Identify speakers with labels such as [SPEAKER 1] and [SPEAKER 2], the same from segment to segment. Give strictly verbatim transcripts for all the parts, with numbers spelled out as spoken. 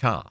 [SPEAKER 1] com.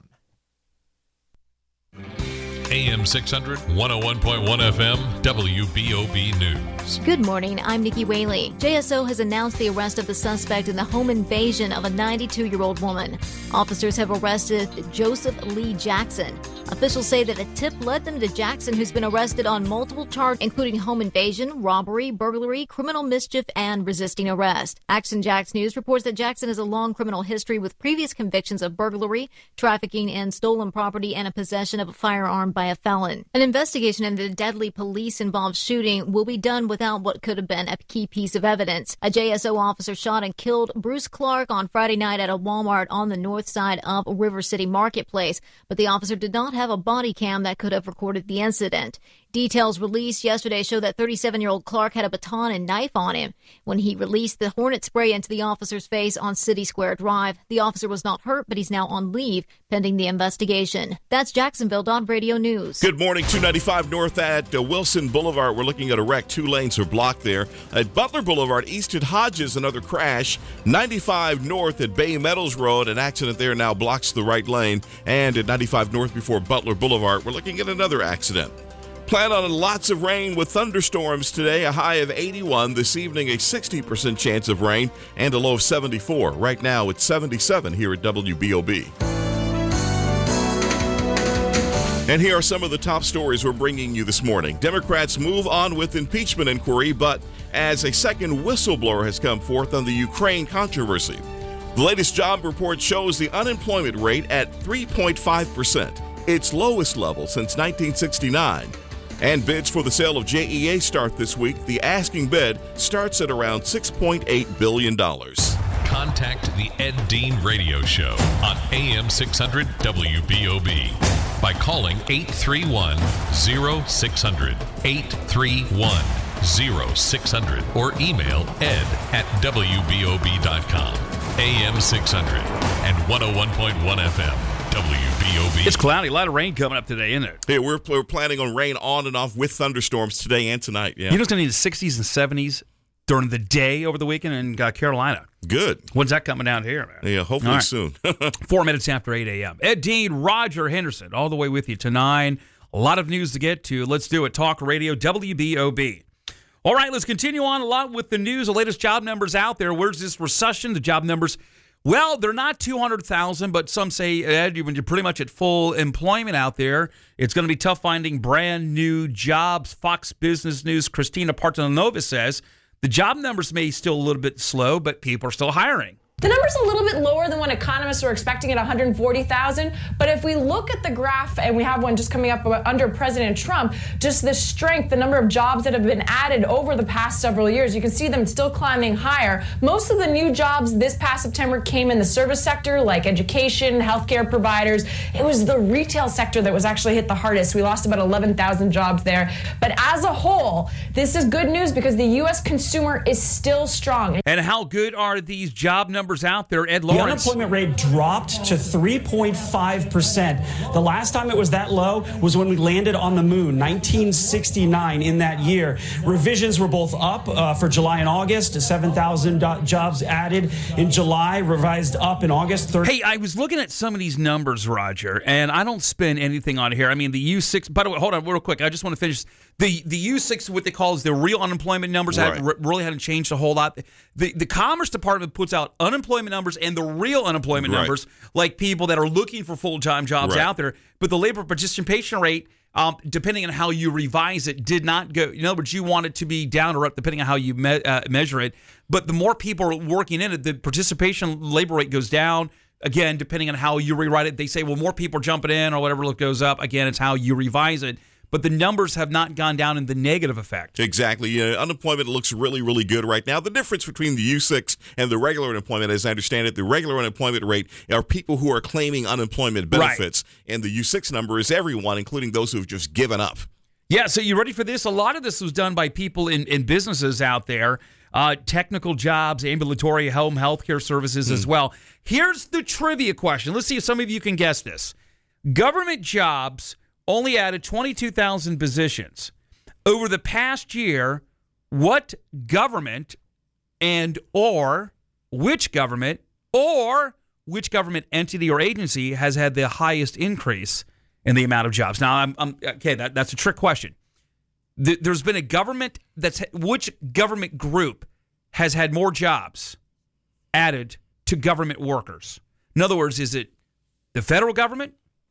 [SPEAKER 2] A M six hundred, one oh one point one F M, W B O B News.
[SPEAKER 3] Good morning, I'm Nikki Whaley. J S O has announced the arrest of the suspect in the home invasion of a ninety-two-year-old woman. Officers have arrested Joseph Lee Jackson. Officials say that a tip led them to Jackson, who's been arrested on multiple charges, including home invasion, robbery, burglary, criminal mischief, and resisting arrest. Action Jacks News reports that Jackson has a long criminal history with previous convictions of burglary, trafficking in stolen property, and a possession of a firearm by a felon. An investigation into the deadly police-involved shooting will be done without what could have been a key piece of evidence. A J S O officer shot and killed Bruce Clark on Friday night at a Walmart on the north side of River City Marketplace, but the officer did not have a body cam that could have recorded the incident. Details released yesterday show that thirty-seven-year-old Clark had a baton and knife on him when he released the Hornet spray into the officer's face on City Square Drive. The officer was not hurt, but he's now on leave pending the investigation. That's Jacksonville Dot Radio News.
[SPEAKER 4] Good morning. two ninety-five north at uh, Wilson Boulevard. We're looking at a wreck. Two lanes are blocked there. At Butler Boulevard, east at Hodges, another crash. ninety-five north at Bay Meadows Road, an accident there now blocks the right lane. And at ninety-five north before Butler Boulevard, we're looking at another accident. Plan on lots of rain with thunderstorms today, a high of eighty-one. This evening, a sixty percent chance of rain and a low of seventy-four. Right now, it's seventy-seven here at W B O B. And here are some of the top stories we're bringing you this morning. Democrats move on with impeachment inquiry, but as a second whistleblower has come forth on the Ukraine controversy. The latest job report shows the unemployment rate at three point five percent, its lowest level since nineteen sixty-nine. And bids for the sale of J E A start this week. The asking bid starts at around six point eight billion dollars.
[SPEAKER 2] Contact the Ed Dean Radio Show on A M six hundred W B O B by calling eight three one, oh six hundred, eight three one, oh six hundred, or email ed at W B O B dot com. A M six hundred and one oh one point one F M. W B O B.
[SPEAKER 5] It's cloudy. A lot of rain coming up today, isn't it?
[SPEAKER 4] Yeah, we're, we're planning on rain on and off with thunderstorms today and tonight. Yeah.
[SPEAKER 5] You know it's going to be in the sixties and seventies during the day over the weekend in uh, Carolina.
[SPEAKER 4] Good.
[SPEAKER 5] When's that coming down here, man?
[SPEAKER 4] Yeah, hopefully
[SPEAKER 5] right.
[SPEAKER 4] soon.
[SPEAKER 5] Four minutes after eight a.m. Ed Dean, Roger Henderson, all the way with you to nine. A lot of news to get to. Let's do it. Talk Radio, W B O B. All right, let's continue on a lot with the news. The latest job numbers out there. Where's this recession? The job numbers... Well, they're not two hundred thousand, but some say, Ed, when you're pretty much at full employment out there, it's going to be tough finding brand new jobs. Fox Business News' Christina Partanova says the job numbers may still a little bit slow, but people are still hiring.
[SPEAKER 6] The number's a little bit lower than what economists were expecting at one hundred forty thousand, but if we look at the graph, and we have one just coming up under President Trump, just the strength, the number of jobs that have been added over the past several years, you can see them still climbing higher. Most of the new jobs this past September came in the service sector, like education, healthcare providers. It was the retail sector that was actually hit the hardest. We lost about eleven thousand jobs there. But as a whole, this is good news because the U S consumer is still strong.
[SPEAKER 5] And how good are these job numbers out there, Ed Lawrence?
[SPEAKER 7] The unemployment rate dropped to three point five percent. The last time it was that low was when we landed on the moon, nineteen sixty-nine, in that year. Revisions were both up uh, for July and August, seven thousand do- jobs added in July, revised up in August. thirty
[SPEAKER 5] Hey, I was looking at some of these numbers, Roger, and I don't spin anything on here. I mean, the U six, by the way, hold on real quick. I just want to finish. The the U six, what they call is the real unemployment numbers,
[SPEAKER 4] right.
[SPEAKER 5] have, really hadn't changed a whole lot. The the Commerce Department puts out unemployment numbers and the real unemployment
[SPEAKER 4] right.
[SPEAKER 5] numbers, like people that are looking for full-time jobs
[SPEAKER 4] right.
[SPEAKER 5] out there. But the labor participation rate, um, depending on how you revise it, did not go. In other words, you want it to be down or up, depending on how you me- uh, measure it. But the more people are working in it, the participation labor rate goes down. Again, depending on how you rewrite it, they say, well, more people are jumping in or whatever goes up. Again, it's how you revise it. But the numbers have not gone down in the negative effect.
[SPEAKER 4] Exactly. You know, unemployment looks really, really good right now. The difference between the U six and the regular unemployment, as I understand it, the regular unemployment rate are people who are claiming unemployment benefits. Right. And the U six number is everyone, including those who have just given up.
[SPEAKER 5] Yeah, so you ready for this? A lot of this was done by people in, in businesses out there, uh, technical jobs, ambulatory home healthcare services mm. as well. Here's the trivia question. Let's see if some of you can guess this. Government jobs only added twenty-two thousand positions. Over the past year, what government and or which government or which government entity or agency has had the highest increase in the amount of jobs? Now, I'm, I'm okay. That, that's a trick question. The, there's been a government that's which government group has had more jobs added to government workers? In other words, is it the federal government?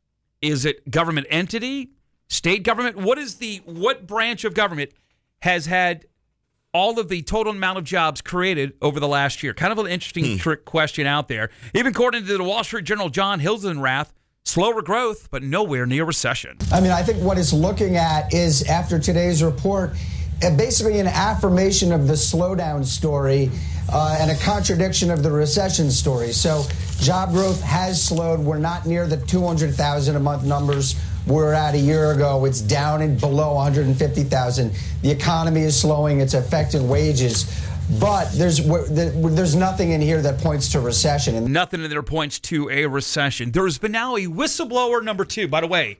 [SPEAKER 5] Is it government entity? State government? What is the what branch of government has had all of the total amount of jobs created over the last year? Kind of an interesting hmm. trick question out there. Even according to the Wall Street Journal, John Hilsenrath, slower growth, but nowhere near recession.
[SPEAKER 1] I mean, I think what it's looking at is, after today's report, uh, basically an affirmation of the slowdown story uh, and a contradiction of the recession story. So job growth has slowed. We're not near the two hundred thousand a month numbers we were at a year ago. It's down and below one hundred fifty thousand. The economy is slowing. It's affecting wages. But there's there's nothing in here that points to recession. And
[SPEAKER 5] nothing in there points to a recession. There's been now a whistleblower number two. By the way,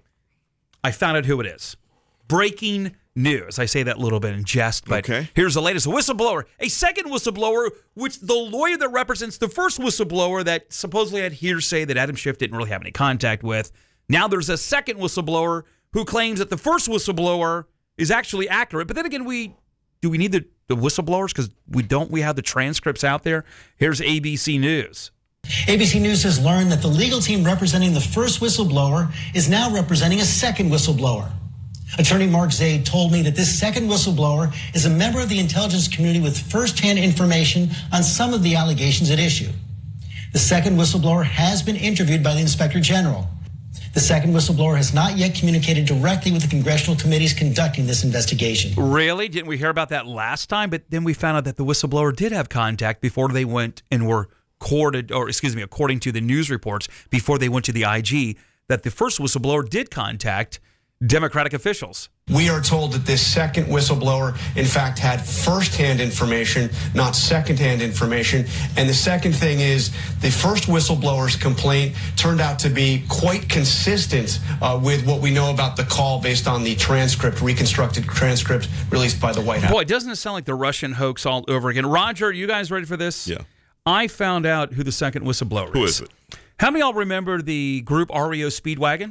[SPEAKER 5] I found out who it is. Breaking news. I say that a little bit in jest, but
[SPEAKER 4] okay.
[SPEAKER 5] Here's the latest. A whistleblower. A second whistleblower, which the lawyer that represents the first whistleblower that supposedly had hearsay that Adam Schiff didn't really have any contact with. Now there's a second whistleblower who claims that the first whistleblower is actually accurate. But then again, we do we need the, the whistleblowers? Because we don't. We have the transcripts out there. Here's A B C News.
[SPEAKER 8] A B C News has learned that the legal team representing the first whistleblower is now representing a second whistleblower. Attorney Mark Zaid told me that this second whistleblower is a member of the intelligence community with firsthand information on some of the allegations at issue. The second whistleblower has been interviewed by the Inspector General. The second whistleblower has not yet communicated directly with the congressional committees conducting this investigation.
[SPEAKER 5] Really? Didn't we hear about that last time? But then we found out that the whistleblower did have contact before they went and were courted, or excuse me, according to the news reports, before they went to the I G, that the first whistleblower did contact Democratic officials.
[SPEAKER 9] We are told that this second whistleblower, in fact, had firsthand information, not secondhand information. And the second thing is the first whistleblower's complaint turned out to be quite consistent uh, with what we know about the call based on the transcript, reconstructed transcript released by the White House.
[SPEAKER 5] Boy, doesn't it sound like the Russian hoax all over again? Roger, you guys ready for this?
[SPEAKER 4] Yeah.
[SPEAKER 5] I found out who the second whistleblower
[SPEAKER 4] Who
[SPEAKER 5] is.
[SPEAKER 4] is it?
[SPEAKER 5] How many of y'all remember the group R E O Speedwagon?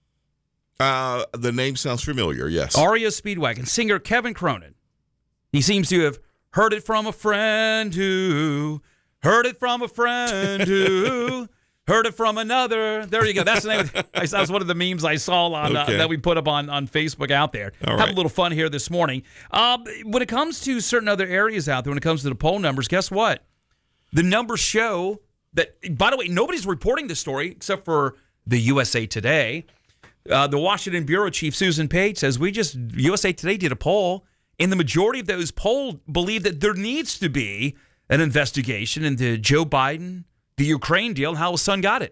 [SPEAKER 4] Uh, the name sounds familiar, yes.
[SPEAKER 5] R E O Speedwagon. Singer Kevin Cronin. He seems to have heard it from a friend who, heard it from a friend who, heard it from another. There you go. That's the name. Of, that was one of the memes I saw on okay. uh, that we put up on, on Facebook out there.
[SPEAKER 4] All right.
[SPEAKER 5] Have a little fun here this morning. Uh, when it comes to certain other areas out there, when it comes to the poll numbers, guess what? The numbers show that, by the way, nobody's reporting this story except for the U S A Today. Uh, the Washington Bureau Chief Susan Page says, we just, U S A Today did a poll, and the majority of those polled believe that there needs to be an investigation into Joe Biden, the Ukraine deal, and how his son got it.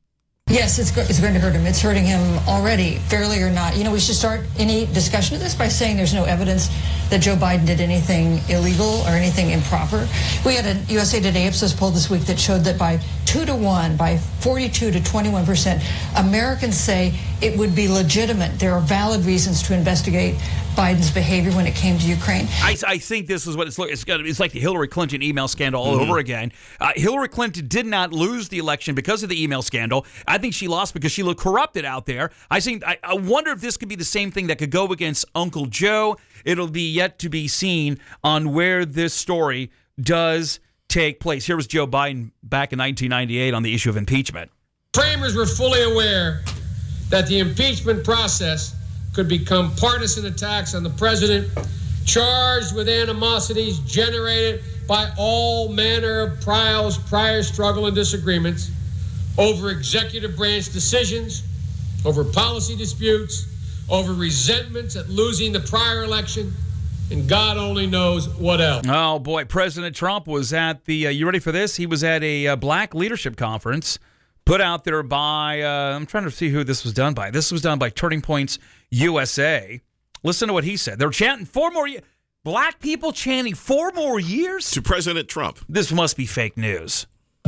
[SPEAKER 10] Yes, it's, it's going to hurt him. It's hurting him already, fairly or not. You know, we should start any discussion of this by saying there's no evidence that Joe Biden did anything illegal or anything improper. We had a U S A Today Ipsos poll this week that showed that by two to one, by forty-two to twenty-one percent, Americans say it would be legitimate. There are valid reasons to investigate Biden's behavior when it came to Ukraine.
[SPEAKER 5] I, I think this is what it's like. It's, it's like the Hillary Clinton email scandal all mm-hmm. over again. Uh, Hillary Clinton did not lose the election because of the email scandal. I think she lost because she looked corrupted out there. I think I, I wonder if this could be the same thing that could go against Uncle Joe. It'll be yet to be seen on where this story does take place. Here was Joe Biden back in nineteen ninety-eight on the issue of impeachment.
[SPEAKER 11] Framers were fully aware that the impeachment process could become partisan attacks on the president, charged with animosities generated by all manner of trials, prior struggle and disagreements over executive branch decisions, over policy disputes, over resentments at losing the prior election, and God only knows what else.
[SPEAKER 5] Oh, boy. President Trump was at the, uh, you ready for this? He was at a uh, black leadership conference put out there by, uh, I'm trying to see who this was done by. This was done by Turning Points U S A. Listen to what he said. They're chanting four more years. Black people chanting four more years?
[SPEAKER 4] To President Trump.
[SPEAKER 5] This must be fake news.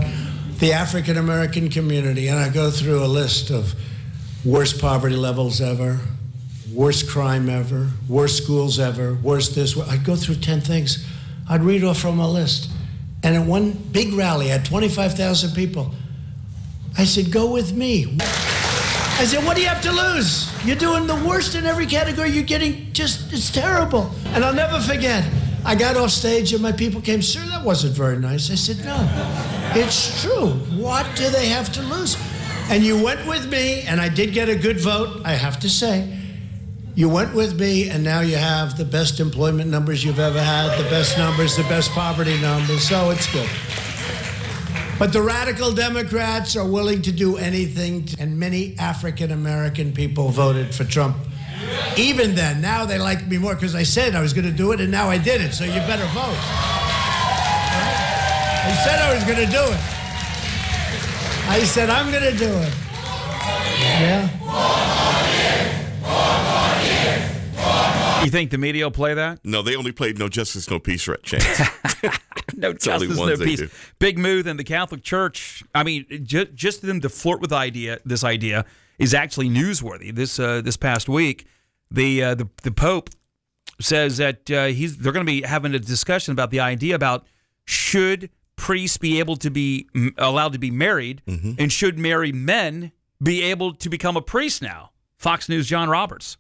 [SPEAKER 12] The African American community, and I go through a list of worst poverty levels ever, worst crime ever, worst schools ever, worst this. I'd go through ten things. I'd read off from a list. And at one big rally, I had twenty-five thousand people. I said, go with me. I said, what do you have to lose? You're doing the worst in every category. You're getting just, it's terrible. And I'll never forget, I got off stage and my people came, sir, that wasn't very nice. I said, no, it's true. What do they have to lose? And you went with me, and I did get a good vote, I have to say. You went with me, and now you have the best employment numbers you've ever had, the best numbers, the best poverty numbers, so it's good. But the radical Democrats are willing to do anything, to, and many African-American people voted for Trump. Even then, now they like me more because I said I was going to do it, and now I did it, so you better vote. I said I was going to do it. I said I'm going to do it. Yeah.
[SPEAKER 5] You think the media will play that?
[SPEAKER 4] No, they only played No Justice, No Peace, right, Chance.
[SPEAKER 5] No justice, no peace. Big move in the Catholic Church. I mean, ju- just them to flirt with the idea, this idea is actually newsworthy. This uh, this past week, the uh, the the Pope says that uh, he's they're going to be having a discussion about the idea about should priests be able to be m- allowed to be married, mm-hmm. and should married men be able to become a priest now. Fox News' John Roberts.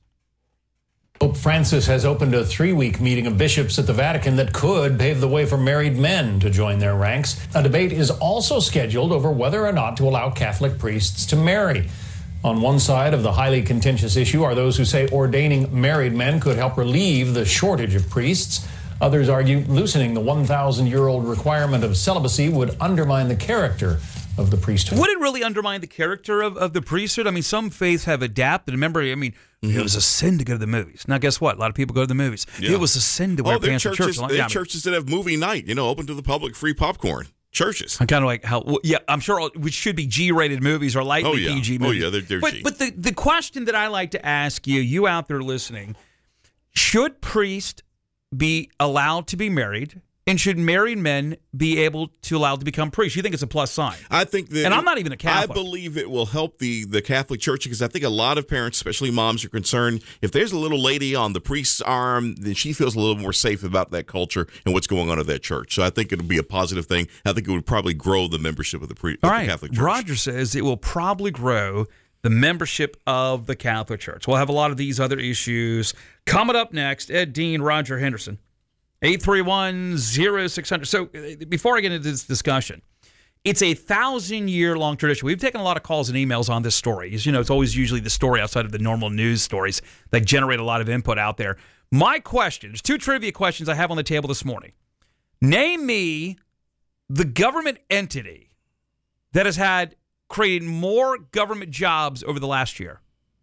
[SPEAKER 13] Pope Francis has opened a three-week meeting of bishops at the Vatican that could pave the way for married men to join their ranks. A debate is also scheduled over whether or not to allow Catholic priests to marry. On one side of the highly contentious issue are those who say ordaining married men could help relieve the shortage of priests. Others argue loosening the one thousand year old requirement of celibacy would undermine the character of the priesthood.
[SPEAKER 5] Would it really undermine the character of, of the priesthood? I mean, some faiths have adapted. Remember, I mean, mm-hmm. it was a sin to go to the movies. Now, guess what? A lot of people go to the movies. Yeah. It was a sin to wear
[SPEAKER 4] oh,
[SPEAKER 5] pants
[SPEAKER 4] at
[SPEAKER 5] church.
[SPEAKER 4] There are
[SPEAKER 5] yeah,
[SPEAKER 4] churches that have movie night, you know, open to the public, free popcorn. Churches.
[SPEAKER 5] I'm kind of like, how? Well, yeah, I'm sure which should be G-rated movies or lightly
[SPEAKER 4] oh, yeah.
[SPEAKER 5] P G movies.
[SPEAKER 4] Oh, yeah, they're, they're
[SPEAKER 5] but,
[SPEAKER 4] G.
[SPEAKER 5] But the, the question that I like to ask you, you out there listening, should priests be allowed to be married? And should married men be able to allowed to become priests? You think it's a plus sign?
[SPEAKER 4] I think that,
[SPEAKER 5] and I'm not even a Catholic.
[SPEAKER 4] I believe it will help the, the Catholic Church because I think a lot of parents, especially moms, are concerned if there's a little lady on the priest's arm, then she feels a little more safe about that culture and what's going on at that church. So I think it'll be a positive thing. I think it would probably grow the membership of the, pre-
[SPEAKER 5] All
[SPEAKER 4] of
[SPEAKER 5] right.
[SPEAKER 4] the Catholic Church.
[SPEAKER 5] Roger says it will probably grow the membership of the Catholic Church. We'll have a lot of these other issues coming up next. Ed Dean, Roger Henderson. eight three one, oh six hundred. So before I get into this discussion, it's a thousand-year-long tradition. We've taken a lot of calls and emails on this story. As you know, it's always usually the story outside of the normal news stories that generate a lot of input out there. My question, there's two trivia questions I have on the table this morning. Name me the government entity that has had created more government jobs over the last year.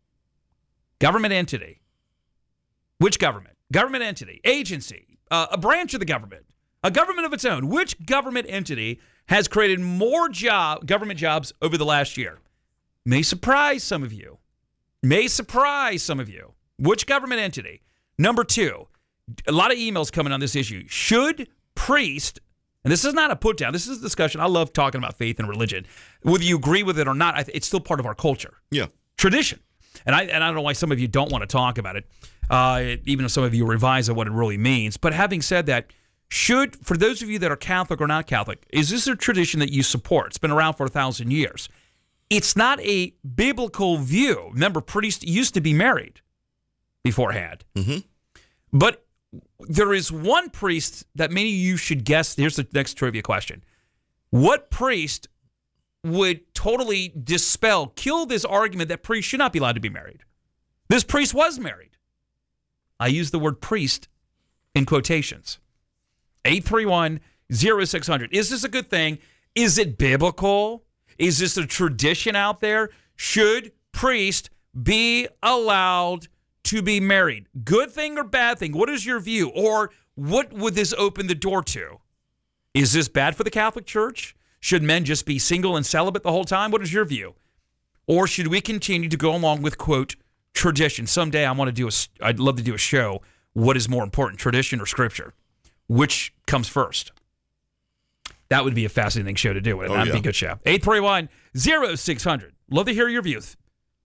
[SPEAKER 5] Government entity. Which government? Government entity. Agency. Uh, a branch of the government, a government of its own. Which government entity has created more job government jobs over the last year? May surprise some of you. May surprise some of you. Which government entity? Number two, a lot of emails coming on this issue. Should priests, and this is not a put down, this is a discussion. I love talking about faith and religion. Whether you agree with it or not, it's still part of our culture.
[SPEAKER 4] Yeah.
[SPEAKER 5] Tradition. And I, and I don't know why some of you don't want to talk about it. Uh, even if some of you revise on what it really means. But having said that, should, for those of you that are Catholic or not Catholic, is this a tradition that you support? It's been around for a thousand years. It's not a biblical view. Remember, priests used to be married beforehand.
[SPEAKER 4] Mm-hmm.
[SPEAKER 5] But there is one priest that many of you should guess. Here's the next trivia question. What priest would totally dispel, kill this argument that priests should not be allowed to be married? This priest was married. I use the word priest in quotations. eight three one, oh six hundred. Is this a good thing? Is it biblical? Is this a tradition out there? Should priests be allowed to be married? Good thing or bad thing? What is your view? Or what would this open the door to? Is this bad for the Catholic Church? Should men just be single and celibate the whole time? What is your view? Or should we continue to go along with, quote, tradition? Someday I want to do a, I'd love to do a show. What is more important, tradition or scripture? Which comes first? That would be a fascinating show to do. It.
[SPEAKER 4] Oh,
[SPEAKER 5] That'd
[SPEAKER 4] yeah.
[SPEAKER 5] be a good show. eight three one, oh six hundred. Love to hear your views.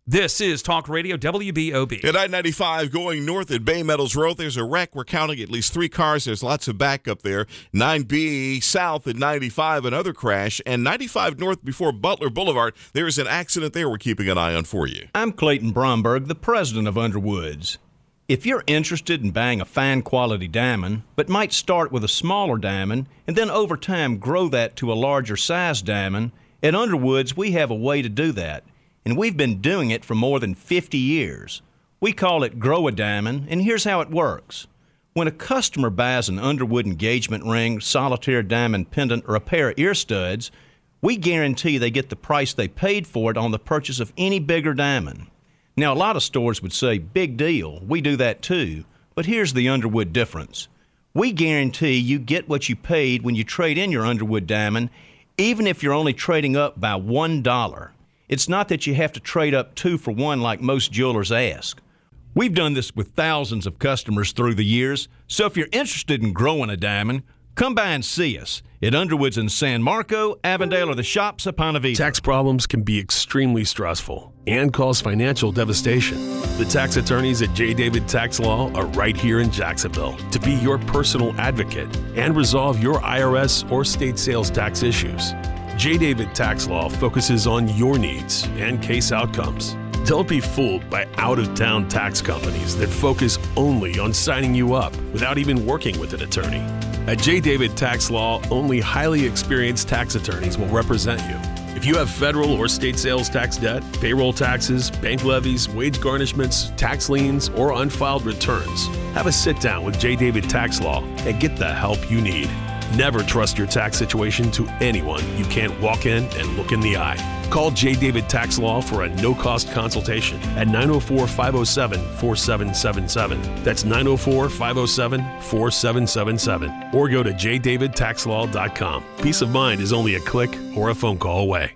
[SPEAKER 5] This is Talk Radio W B O B.
[SPEAKER 4] At I ninety-five going north at Bay Meadows Road, there's a wreck. We're counting at least three cars. There's lots of backup there. nine B south at ninety-five, another crash. And ninety-five north before Butler Boulevard, there's an accident there we're keeping an eye on for you.
[SPEAKER 14] I'm Clayton Bromberg, the president of Underwoods. If you're interested in buying a fine quality diamond, but might start with a smaller diamond and then over time grow that to a larger size diamond, at Underwoods we have a way to do that. And we've been doing it for more than fifty years. We call it Grow a Diamond, and here's how it works. When a customer buys an Underwood engagement ring, solitaire diamond pendant, or a pair of ear studs, we guarantee they get the price they paid for it on the purchase of any bigger diamond. Now, a lot of stores would say, big deal, we do that too, but here's the Underwood difference. We guarantee you get what you paid when you trade in your Underwood diamond, even if you're only trading up by one dollar. It's not that you have to trade up two for one like most jewelers ask. We've done this with thousands of customers through the years, so if you're interested in growing a diamond, come by and see us at Underwoods in San Marco, Avondale, or the shops at Ponte Vedra.
[SPEAKER 15] Tax problems can be extremely stressful and cause financial devastation. The tax attorneys at J. David Tax Law are right here in Jacksonville to be your personal advocate and resolve your I R S or state sales tax issues. J. David Tax Law focuses on your needs and case outcomes. Don't be fooled by out-of-town tax companies that focus only on signing you up without even working with an attorney. At J. David Tax Law, only highly experienced tax attorneys will represent you. If you have federal or state sales tax debt, payroll taxes, bank levies, wage garnishments, tax liens, or unfiled returns, have a sit-down with J. David Tax Law and get the help you need. Never trust your tax situation to anyone you can't walk in and look in the eye. Call J. David Tax Law for a no-cost consultation at nine oh four, five oh seven, four seven seven seven. That's nine oh four, five oh seven, four seven seven seven. Or go to j david tax law dot com. Peace of mind is only a click or a phone call away.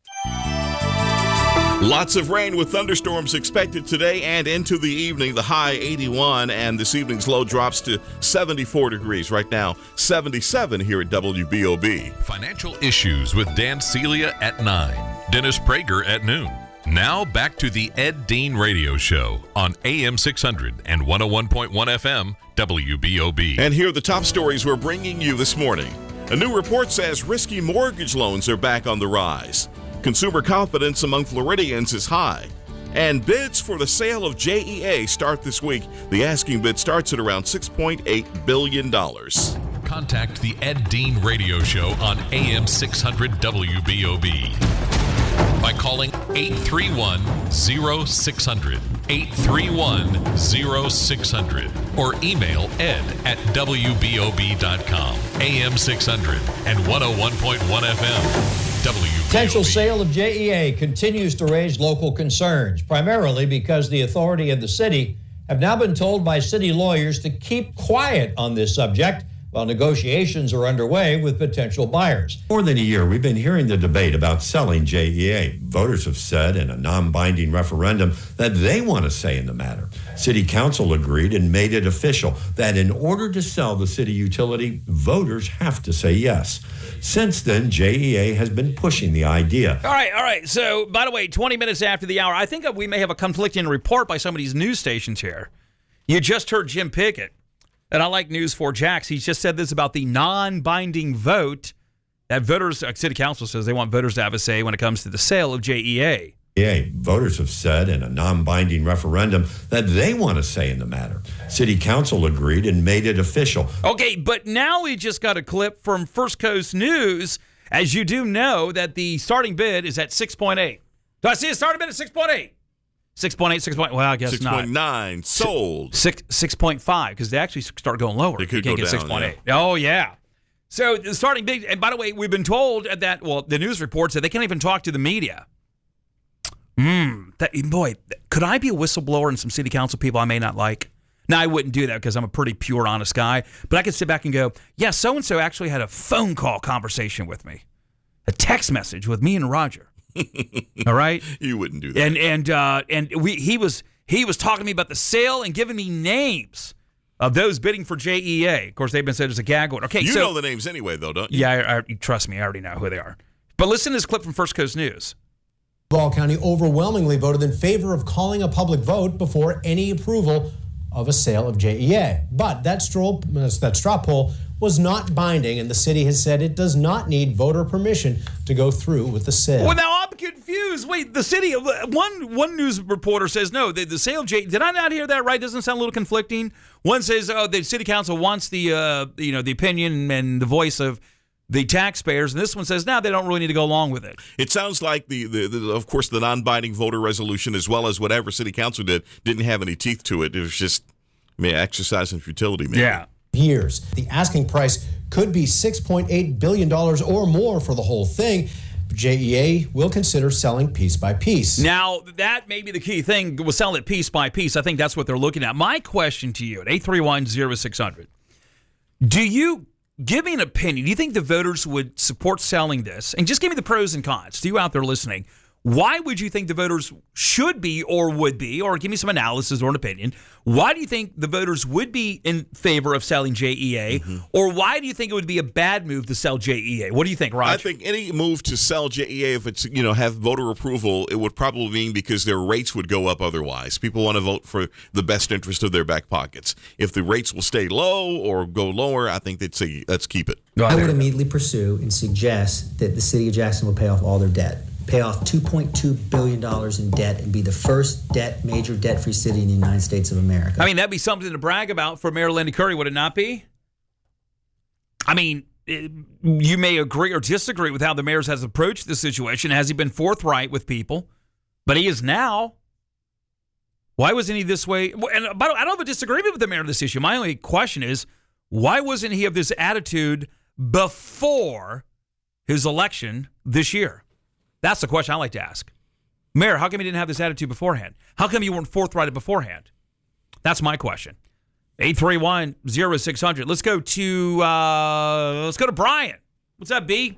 [SPEAKER 4] Lots of rain with thunderstorms expected today and into the evening. The high eighty-one, and this evening's low drops to seventy-four degrees. Right now, seventy-seven here at W B O B.
[SPEAKER 2] Financial Issues with Dan Celia at nine. Dennis Prager at noon. Now back to the Ed Dean Radio Show on A M six hundred and one oh one point one F M W B O B.
[SPEAKER 4] And here are the top stories we're bringing you this morning. A new report says risky mortgage loans are back on the rise. Consumer confidence among Floridians is high. And bids for the sale of J E A start this week. The asking bid starts at around six point eight billion dollars.
[SPEAKER 2] Contact the Ed Dean Radio Show on A M six hundred W B O B by calling eight three one, oh six hundred, eight three one, oh six hundred, or email ed at w b o b dot com. A M six hundred and one oh one point one F M. W B O B.
[SPEAKER 16] Potential sale of J E A continues to raise local concerns, primarily because the authority and the city have now been told by city lawyers to keep quiet on this subject while negotiations are underway with potential buyers.
[SPEAKER 17] More than a year, we've been hearing the debate about selling J E A. Voters have said in a non-binding referendum that they want a say in the matter. City Council agreed and made it official that in order to sell the city utility, voters have to say yes. Since then, J E A has been pushing the idea.
[SPEAKER 5] All right, all right. So, by the way, twenty minutes after the hour, I think we may have a conflicting report by some of these news stations here. You just heard Jim Pickett, and I like News four Jax. He just said this about the non-binding vote that voters, uh, City Council says they want voters to have a say when it comes to the sale of J E A.
[SPEAKER 17] Yeah, voters have said in a non-binding referendum that they want a say in the matter. City Council agreed and made it official.
[SPEAKER 5] Okay, but now we just got a clip from First Coast News. As you do know, that the starting bid is at six point eight. Do I see a starting bid at six point eight? six point eight, six point, well, I guess
[SPEAKER 4] six
[SPEAKER 5] not.
[SPEAKER 4] six point nine sold.
[SPEAKER 5] Six, 6.5, because they actually start going lower.
[SPEAKER 4] They could
[SPEAKER 5] you can't
[SPEAKER 4] go
[SPEAKER 5] get
[SPEAKER 4] down,
[SPEAKER 5] six point eight.
[SPEAKER 4] yeah.
[SPEAKER 5] Oh, yeah. So the starting bid, and by the way, we've been told that, well, the news reports that they can't even talk to the media. Hmm. Boy, could I be a whistleblower and some city council people I may not like? Now, I wouldn't do that because I'm a pretty pure, honest guy. But I could sit back and go, yeah, so-and-so actually had a phone call conversation with me. A text message with me and Roger. All right?
[SPEAKER 4] You wouldn't do that.
[SPEAKER 5] And and uh, and we he was he was talking to me about the sale and giving me names of those bidding for J E A. Of course, they've been said as a gag order. Okay,
[SPEAKER 4] you
[SPEAKER 5] so,
[SPEAKER 4] know the names anyway, though, don't you?
[SPEAKER 5] Yeah, I, I, trust me, I already know who they are. But listen to this clip from First Coast News.
[SPEAKER 18] Duval County overwhelmingly voted in favor of calling a public vote before any approval of a sale of J E A. But that straw, that straw poll was not binding, and the city has said it does not need voter permission to go through with the sale.
[SPEAKER 5] Well, now I'm confused. Wait, the city, one one news reporter says no, the, the sale of J, did I not hear that right? Doesn't it sound a little conflicting? One says, oh, the city council wants the, uh, you know, the opinion and the voice of the taxpayers, and this one says, no, they don't really need to go along with it.
[SPEAKER 4] It sounds like, the, the, the of course, the non-binding voter resolution, as well as whatever city council did, didn't have any teeth to it. It was just, I mean, exercise in futility, maybe.
[SPEAKER 5] Yeah.
[SPEAKER 18] Years. The asking price could be six point eight billion dollars or more for the whole thing. J E A will consider selling piece by piece.
[SPEAKER 5] Now, that may be the key thing. We'll sell it piece by piece. I think that's what they're looking at. My question to you at eight three one, oh six hundred, do you give me an opinion? Do you think the voters would support selling this? And just give me the pros and cons to you out there listening. Why would you think the voters should be or would be, or give me some analysis or an opinion, why do you think the voters would be in favor of selling J E A, mm-hmm. or why do you think it would be a bad move to sell J E A? What do you think, Raj?
[SPEAKER 4] I think any move to sell J E A, if it's, you know, have voter approval, it would probably mean because their rates would go up otherwise. People want to vote for the best interest of their back pockets. If the rates will stay low or go lower, I think they'd say, let's keep it.
[SPEAKER 19] I would immediately pursue and suggest that the city of Jacksonville pay off all their debt. Pay off two point two billion dollars in debt and be the first debt, major debt-free city in the United States of America.
[SPEAKER 5] I mean, that'd be something to brag about for Mayor Linda Curry, would it not be? I mean, it, you may agree or disagree with how the mayor has approached the situation. Has he been forthright with people? But he is now. Why wasn't he this way? And I don't have a disagreement with the mayor on this issue. My only question is, why wasn't he of this attitude before his election this year? That's the question I like to ask. Mayor, how come you didn't have this attitude beforehand? How come you weren't forthright beforehand? That's my question. eight three one, oh six hundred. Let's go to uh, let's go to Brian. What's up, B?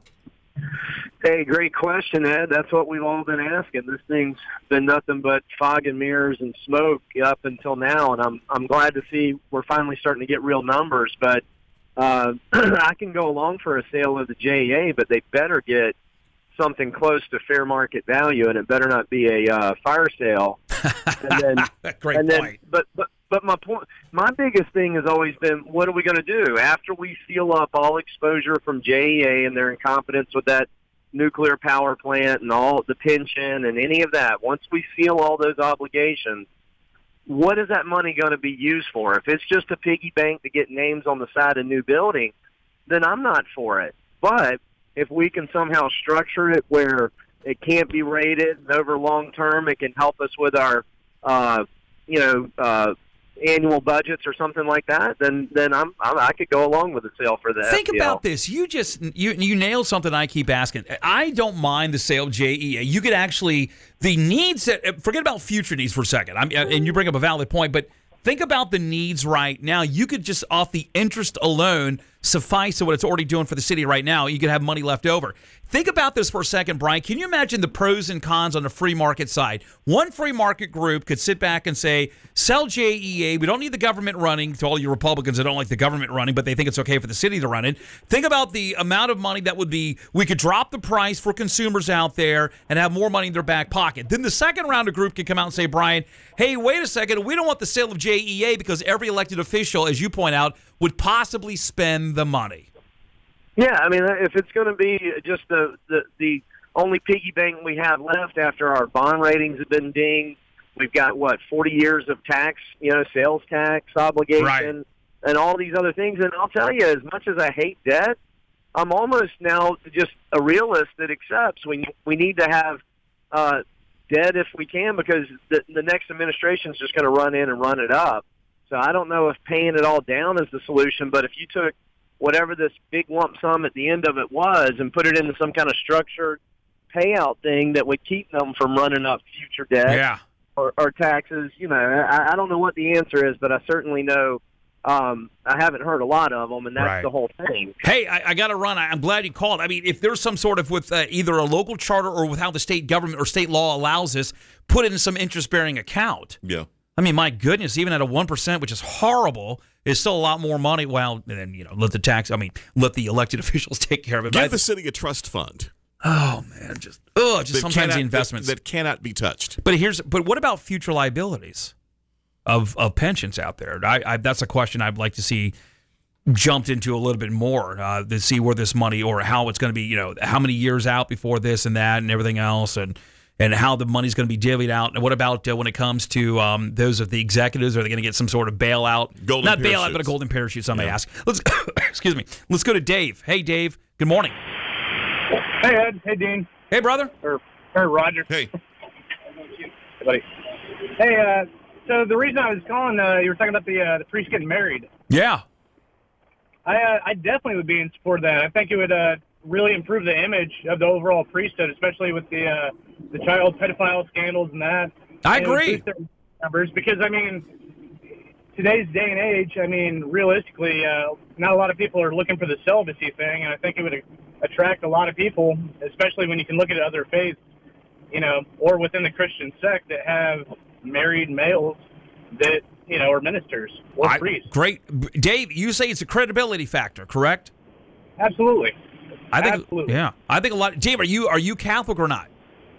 [SPEAKER 20] Hey, great question, Ed. That's what we've all been asking. This thing's been nothing but fog and mirrors and smoke up until now, and I'm I'm glad to see we're finally starting to get real numbers. But uh, I can go along for a sale of the J E A, but they better get something close to fair market value, and it better not be a uh, fire sale. And then,
[SPEAKER 5] Great
[SPEAKER 20] and then,
[SPEAKER 5] point.
[SPEAKER 20] But but but my point, my biggest thing has always been, what are we going to do after we seal up all exposure from J E A and their incompetence with that nuclear power plant and all the pension and any of that? Once we seal all those obligations, what is that money going to be used for? If it's just a piggy bank to get names on the side of new building, then I'm not for it. But if we can somehow structure it where it can't be rated and over long term, it can help us with our, uh, you know, uh, annual budgets or something like that, then then I'm, I'm I could go along with the sale for that.
[SPEAKER 5] Think about this. You just you you nailed something I keep asking. I don't mind the sale of J E A. You could actually the needs that forget about future needs for a second. I'm, and you bring up a valid point, but think about the needs right now. You could just off the interest alone suffice to what it's already doing for the city right now. You could have money left over. Think about this for a second, Brian. Can you imagine the pros and cons on the free market side? One free market group could sit back and say, sell J E A. We don't need the government running. To all you Republicans that don't like the government running, but they think it's okay for the city to run it. Think about the amount of money that would be, we could drop the price for consumers out there and have more money in their back pocket. Then the second round of group could come out and say, Brian, hey, wait a second. We don't want the sale of J E A because every elected official, as you point out, would possibly spend the money.
[SPEAKER 20] Yeah, I mean, if it's going to be just the, the the only piggy bank we have left after our bond ratings have been dinged, we've got, what, forty years of tax, you know, sales tax obligation, right, and all these other things. And I'll tell you, as much as I hate debt, I'm almost now just a realist that accepts we, we need to have uh, debt if we can, because the, the next administration is just going to run in and run it up. So I don't know if paying it all down is the solution, but if you took whatever this big lump sum at the end of it was and put it into some kind of structured payout thing that would keep them from running up future debt,
[SPEAKER 5] yeah,
[SPEAKER 20] or, or taxes, you know, I, I don't know what the answer is, but I certainly know um, I haven't heard a lot of them, and that's
[SPEAKER 5] right,
[SPEAKER 20] the whole thing.
[SPEAKER 5] Hey, I, I got to run. I'm glad you called. I mean, if there's some sort of, with uh, either a local charter or with how the state government or state law allows this, put it in some interest-bearing account.
[SPEAKER 4] Yeah.
[SPEAKER 5] I mean, my goodness, even at a one percent, which is horrible, is still a lot more money. Well, and then, you know, let the tax, I mean, let the elected officials take care of it.
[SPEAKER 4] Give
[SPEAKER 5] but
[SPEAKER 4] the city a trust fund.
[SPEAKER 5] Oh man, just oh, just
[SPEAKER 4] that
[SPEAKER 5] sometimes
[SPEAKER 4] cannot,
[SPEAKER 5] the investments
[SPEAKER 4] that, that cannot be touched.
[SPEAKER 5] But here's but what about future liabilities of of pensions out there? I, I that's a question I'd like to see jumped into a little bit more uh, to see where this money or how it's going to be. You know, how many years out before this and that and everything else, and and how the money's going to be divvied out. And what about uh, when it comes to um, those of the executives? Are they going to get some sort of bailout?
[SPEAKER 4] Golden
[SPEAKER 5] Not
[SPEAKER 4] parachutes.
[SPEAKER 5] bailout, but a golden parachute. Some may
[SPEAKER 4] Yeah.
[SPEAKER 5] ask. Let's excuse me. Let's go to Dave. Hey, Dave. Good morning.
[SPEAKER 21] Hey, Ed. Hey, Dean.
[SPEAKER 5] Hey, brother.
[SPEAKER 21] Or, or Roger.
[SPEAKER 4] Hey.
[SPEAKER 21] Hey, buddy. Hey, uh, so the reason I was calling, uh, you were talking about the uh, the priest getting married.
[SPEAKER 5] Yeah.
[SPEAKER 21] I uh, I definitely would be in support of that. I think it would uh, really improve the image of the overall priesthood, especially with the uh, the child pedophile scandals and that.
[SPEAKER 5] I
[SPEAKER 21] And it would
[SPEAKER 5] agree.
[SPEAKER 21] boost their numbers because, I mean, today's day and age, I mean, realistically, uh, not a lot of people are looking for the celibacy thing, and I think it would attract a lot of people, especially when you can look at other faiths, you know, or within the Christian sect that have married males that, you know, are ministers or
[SPEAKER 5] I-
[SPEAKER 21] priests.
[SPEAKER 5] Great. Dave, you say it's a credibility factor, correct?
[SPEAKER 21] Absolutely.
[SPEAKER 5] I think,
[SPEAKER 21] Absolutely.
[SPEAKER 5] yeah. I think a lot. Dave, are you are you Catholic or not?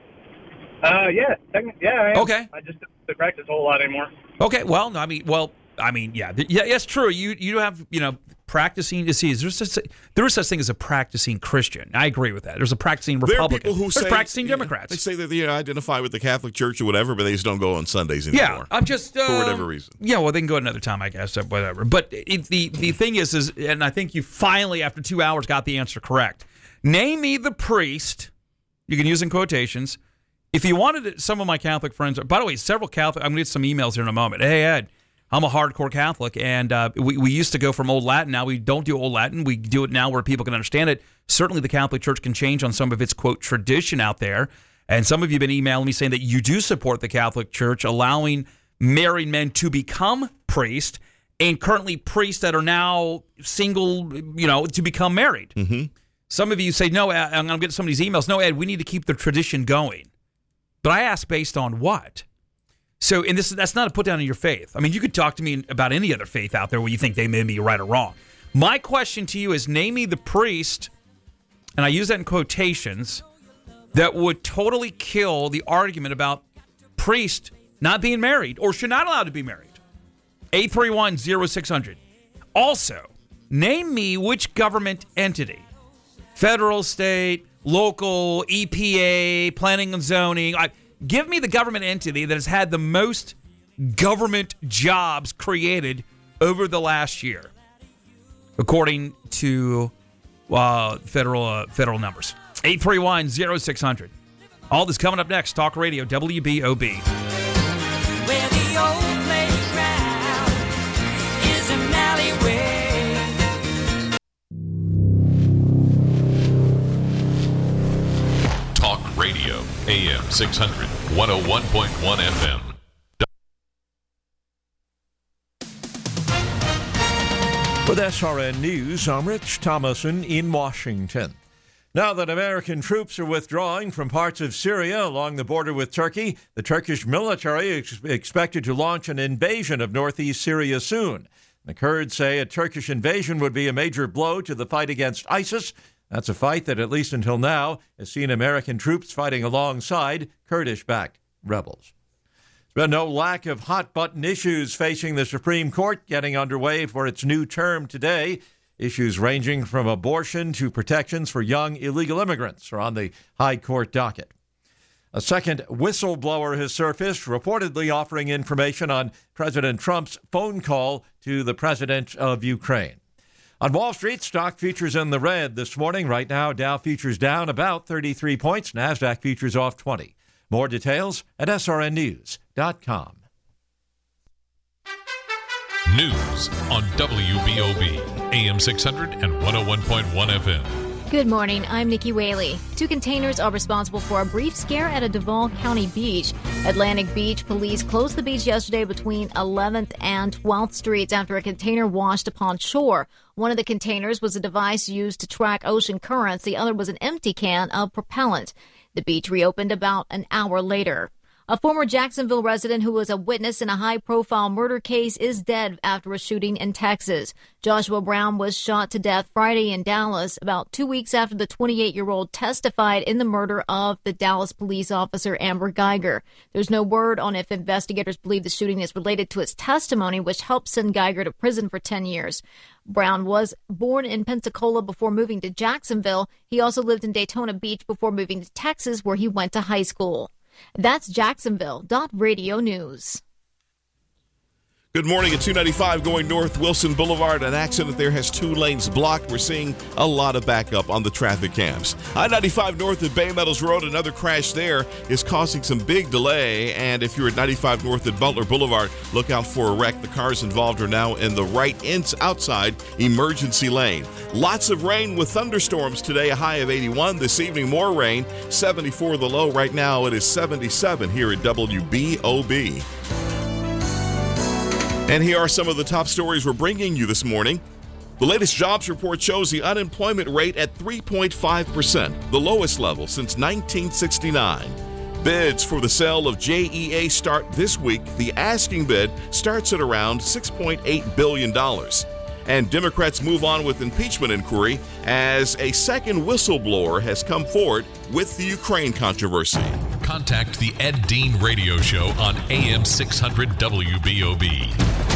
[SPEAKER 21] Uh, yeah, technically, yeah. I am.
[SPEAKER 5] Okay.
[SPEAKER 21] I just don't practice a whole lot anymore.
[SPEAKER 5] Okay. Well, no, I mean, well, I mean, yeah, th- yeah, yes, true. You you have you know practicing. You see, there's such, there is such thing as a practicing Christian. I agree with that. There's a practicing
[SPEAKER 4] There are
[SPEAKER 5] Republican.
[SPEAKER 4] people who
[SPEAKER 5] there's
[SPEAKER 4] say,
[SPEAKER 5] practicing
[SPEAKER 4] you know,
[SPEAKER 5] Democrats.
[SPEAKER 4] they say that they identify with the Catholic Church or whatever, but they just don't go on Sundays
[SPEAKER 5] Yeah,
[SPEAKER 4] anymore.
[SPEAKER 5] I'm just uh,
[SPEAKER 4] for whatever reason.
[SPEAKER 5] Yeah, well, they can go another time, I guess, or whatever. But it, the the thing is, is, and I think you finally, after two hours, got the answer correct. Name me the priest. You can use in quotations. If you wanted it, some of my Catholic friends. By the way, several Catholic. I'm going to get some emails here in a moment. Hey, Ed, I'm a hardcore Catholic, and uh, we we used to go from Old Latin. Now we don't do Old Latin. We do it now where people can understand it. Certainly, the Catholic Church can change on some of its quote tradition out there. And some of you have been emailing me saying that you do support the Catholic Church allowing married men to become priests, and currently priests that are now single, you know, to become married.
[SPEAKER 4] Mm-hmm.
[SPEAKER 5] Some of you say, no, Ed, I'm going to get some of these emails. No, Ed, we need to keep the tradition going. But I ask based on what? So, and this that's not a put down in your faith. I mean, you could talk to me about any other faith out there where you think they may be right or wrong. My question to you is, name me the priest, and I use that in quotations, that would totally kill the argument about priest not being married or should not allowed to be married. eight three one, oh six hundred. Also, name me which government entity, federal, state, local, E P A, planning and zoning. I, give me the government entity that has had the most government jobs created over the last year, according to uh, federal uh, federal numbers. eight three one, oh six hundred. All this coming up next. Talk Radio, W B O B.
[SPEAKER 22] Where the old playground is an alleyway.
[SPEAKER 2] Talk Radio, A M six hundred, one oh one point one F M.
[SPEAKER 23] With S R N News, I'm Rich Thomason in Washington. Now that American troops are withdrawing from parts of Syria along the border with Turkey, the Turkish military is expected to launch an invasion of northeast Syria soon. The Kurds say a Turkish invasion would be a major blow to the fight against ISIS. That's a fight that, at least until now, has seen American troops fighting alongside Kurdish-backed rebels. There's been no lack of hot-button issues facing the Supreme Court getting underway for its new term today. Issues ranging from abortion to protections for young illegal immigrants are on the high court docket. A second whistleblower has surfaced, reportedly offering information on President Trump's phone call to the president of Ukraine. On Wall Street, stock futures in the red this morning. Right now, Dow futures down about thirty-three points. NASDAQ futures off twenty. More details at S R N news dot com.
[SPEAKER 2] News on W B O B, A M six hundred and one oh one point one F M.
[SPEAKER 3] Good morning, I'm Nikki Whaley. Two containers are responsible for a brief scare at a Duval County beach. Atlantic Beach police closed the beach yesterday between eleventh and twelfth streets after a container washed upon shore. One of the containers was a device used to track ocean currents. The other was an empty can of propellant. The beach reopened about an hour later. A former Jacksonville resident who was a witness in a high-profile murder case is dead after a shooting in Texas. Joshua Brown was shot to death Friday in Dallas, about two weeks after the twenty-eight-year-old testified in the murder of the Dallas police officer Amber Geiger. There's no word on if investigators believe the shooting is related to his testimony, which helped send Geiger to prison for ten years. Brown was born in Pensacola before moving to Jacksonville. He also lived in Daytona Beach before moving to Texas, where he went to high school. That's Jacksonville dot radio news.
[SPEAKER 4] Good morning at two ninety-five going north Wilson Boulevard. An accident there has two lanes blocked. We're seeing a lot of backup on the traffic cams. I ninety-five north at Bay Meadows Road, another crash there is causing some big delay. And if you're at ninety-five north at Butler Boulevard, look out for a wreck. The cars involved are now in the right ins outside emergency lane. Lots of rain with thunderstorms today, a high of eighty-one. This evening, more rain, seventy-four the low. Right now, it is seventy-seven here at W B O B. And here are some of the top stories we're bringing you this morning. The latest jobs report shows the unemployment rate at three point five percent, the lowest level since nineteen sixty-nine. Bids for the sale of J E A start this week. The asking bid starts at around six point eight billion dollars. And Democrats move on with impeachment inquiry as a second whistleblower has come forward with the Ukraine controversy.
[SPEAKER 2] Contact the Ed Dean Radio Show on A M six hundred W B O B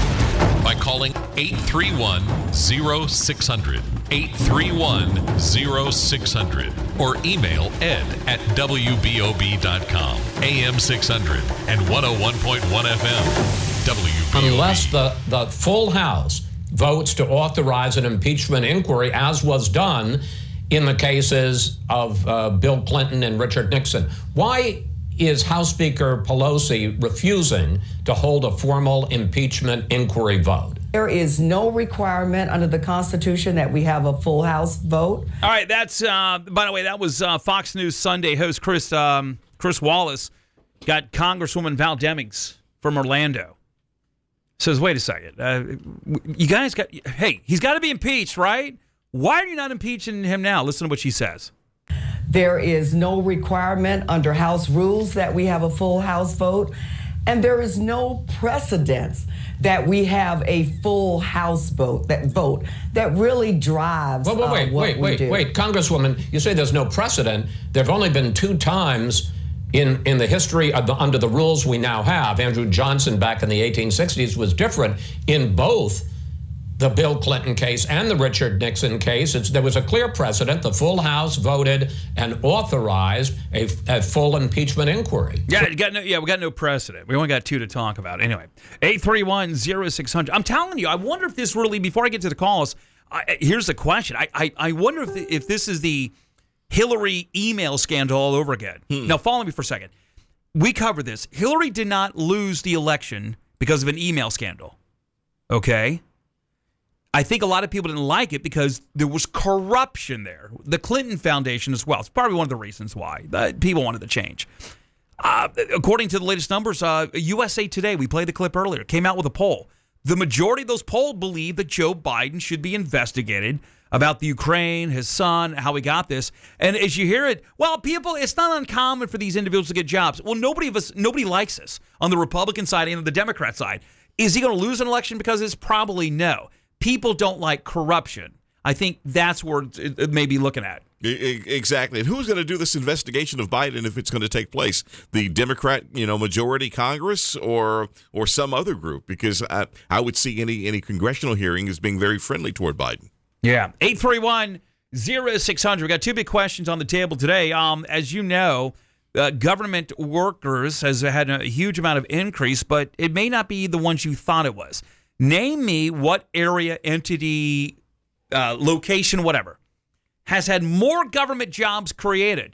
[SPEAKER 2] by calling eight three one, zero six zero zero, eight three one, zero six zero zero, or email ed at w b o b dot com. A M six hundred and one oh one point one F M. W B O B.
[SPEAKER 1] Unless the, the full House votes to authorize an impeachment inquiry, as was done in the cases of uh, Bill Clinton and Richard Nixon. Why is House Speaker Pelosi refusing to hold a formal impeachment inquiry vote?
[SPEAKER 6] There is no requirement under the Constitution that we have a full House vote.
[SPEAKER 5] All right, that's, uh, by the way, that was uh, Fox News Sunday host Chris um, Chris Wallace got Congresswoman Val Demings from Orlando. Says, wait a second, uh, you guys got, hey, he's got to be impeached, right? Why are you not impeaching him now? Listen to what she says.
[SPEAKER 6] There is no requirement under House rules that we have a full House vote, and there is no precedence that we have a full House vote that vote that really drives
[SPEAKER 1] wait, wait,
[SPEAKER 6] uh,
[SPEAKER 1] wait,
[SPEAKER 6] what
[SPEAKER 1] wait,
[SPEAKER 6] we
[SPEAKER 1] wait,
[SPEAKER 6] do.
[SPEAKER 1] wait, Congresswoman, you say there's no precedent. There have only been two times in in the history of the, under the rules we now have. Andrew Johnson back in the eighteen sixties was different in both the Bill Clinton case and the Richard Nixon case. It's, there was a clear precedent. The full House voted and authorized a, a full impeachment inquiry.
[SPEAKER 5] Yeah, you got no, yeah, we got no precedent. We only got two to talk about. Anyway, eight three one, zero six zero zero. I'm telling you, I wonder if this really, before I get to the calls, I, here's the question. I, I, I wonder if, if this is the Hillary email scandal all over again. Hmm. Now, follow me for a second. We covered this. Hillary did not lose the election because of an email scandal. Okay? I think a lot of people didn't like it because there was corruption there. The Clinton Foundation as well. It's probably one of the reasons why uh, people wanted to change. Uh, according to the latest numbers, uh, U S A Today, we played the clip earlier, came out with a poll. The majority of those polled believe that Joe Biden should be investigated about the Ukraine, his son, how he got this. And as you hear it, well, people, it's not uncommon for these individuals to get jobs. Well, nobody of us, nobody likes this on the Republican side and the Democrat side. Is he going to lose an election because it's probably no. People don't like corruption. I think that's where it may be looking at.
[SPEAKER 4] Exactly. And who's going to do this investigation of Biden if it's going to take place? The Democrat, you know, majority Congress or or some other group? Because I, I would see any, any congressional hearing as being very friendly toward Biden.
[SPEAKER 5] Yeah. eight three one, zero six zero zero. We got two big questions on the table today. Um, as you know, uh, government workers has had a huge amount of increase, but it may not be the ones you thought it was. Name me what area, entity, uh, location, whatever, has had more government jobs created.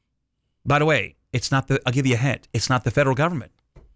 [SPEAKER 5] By the way, it's not the, I'll give you a hint, it's not the federal government.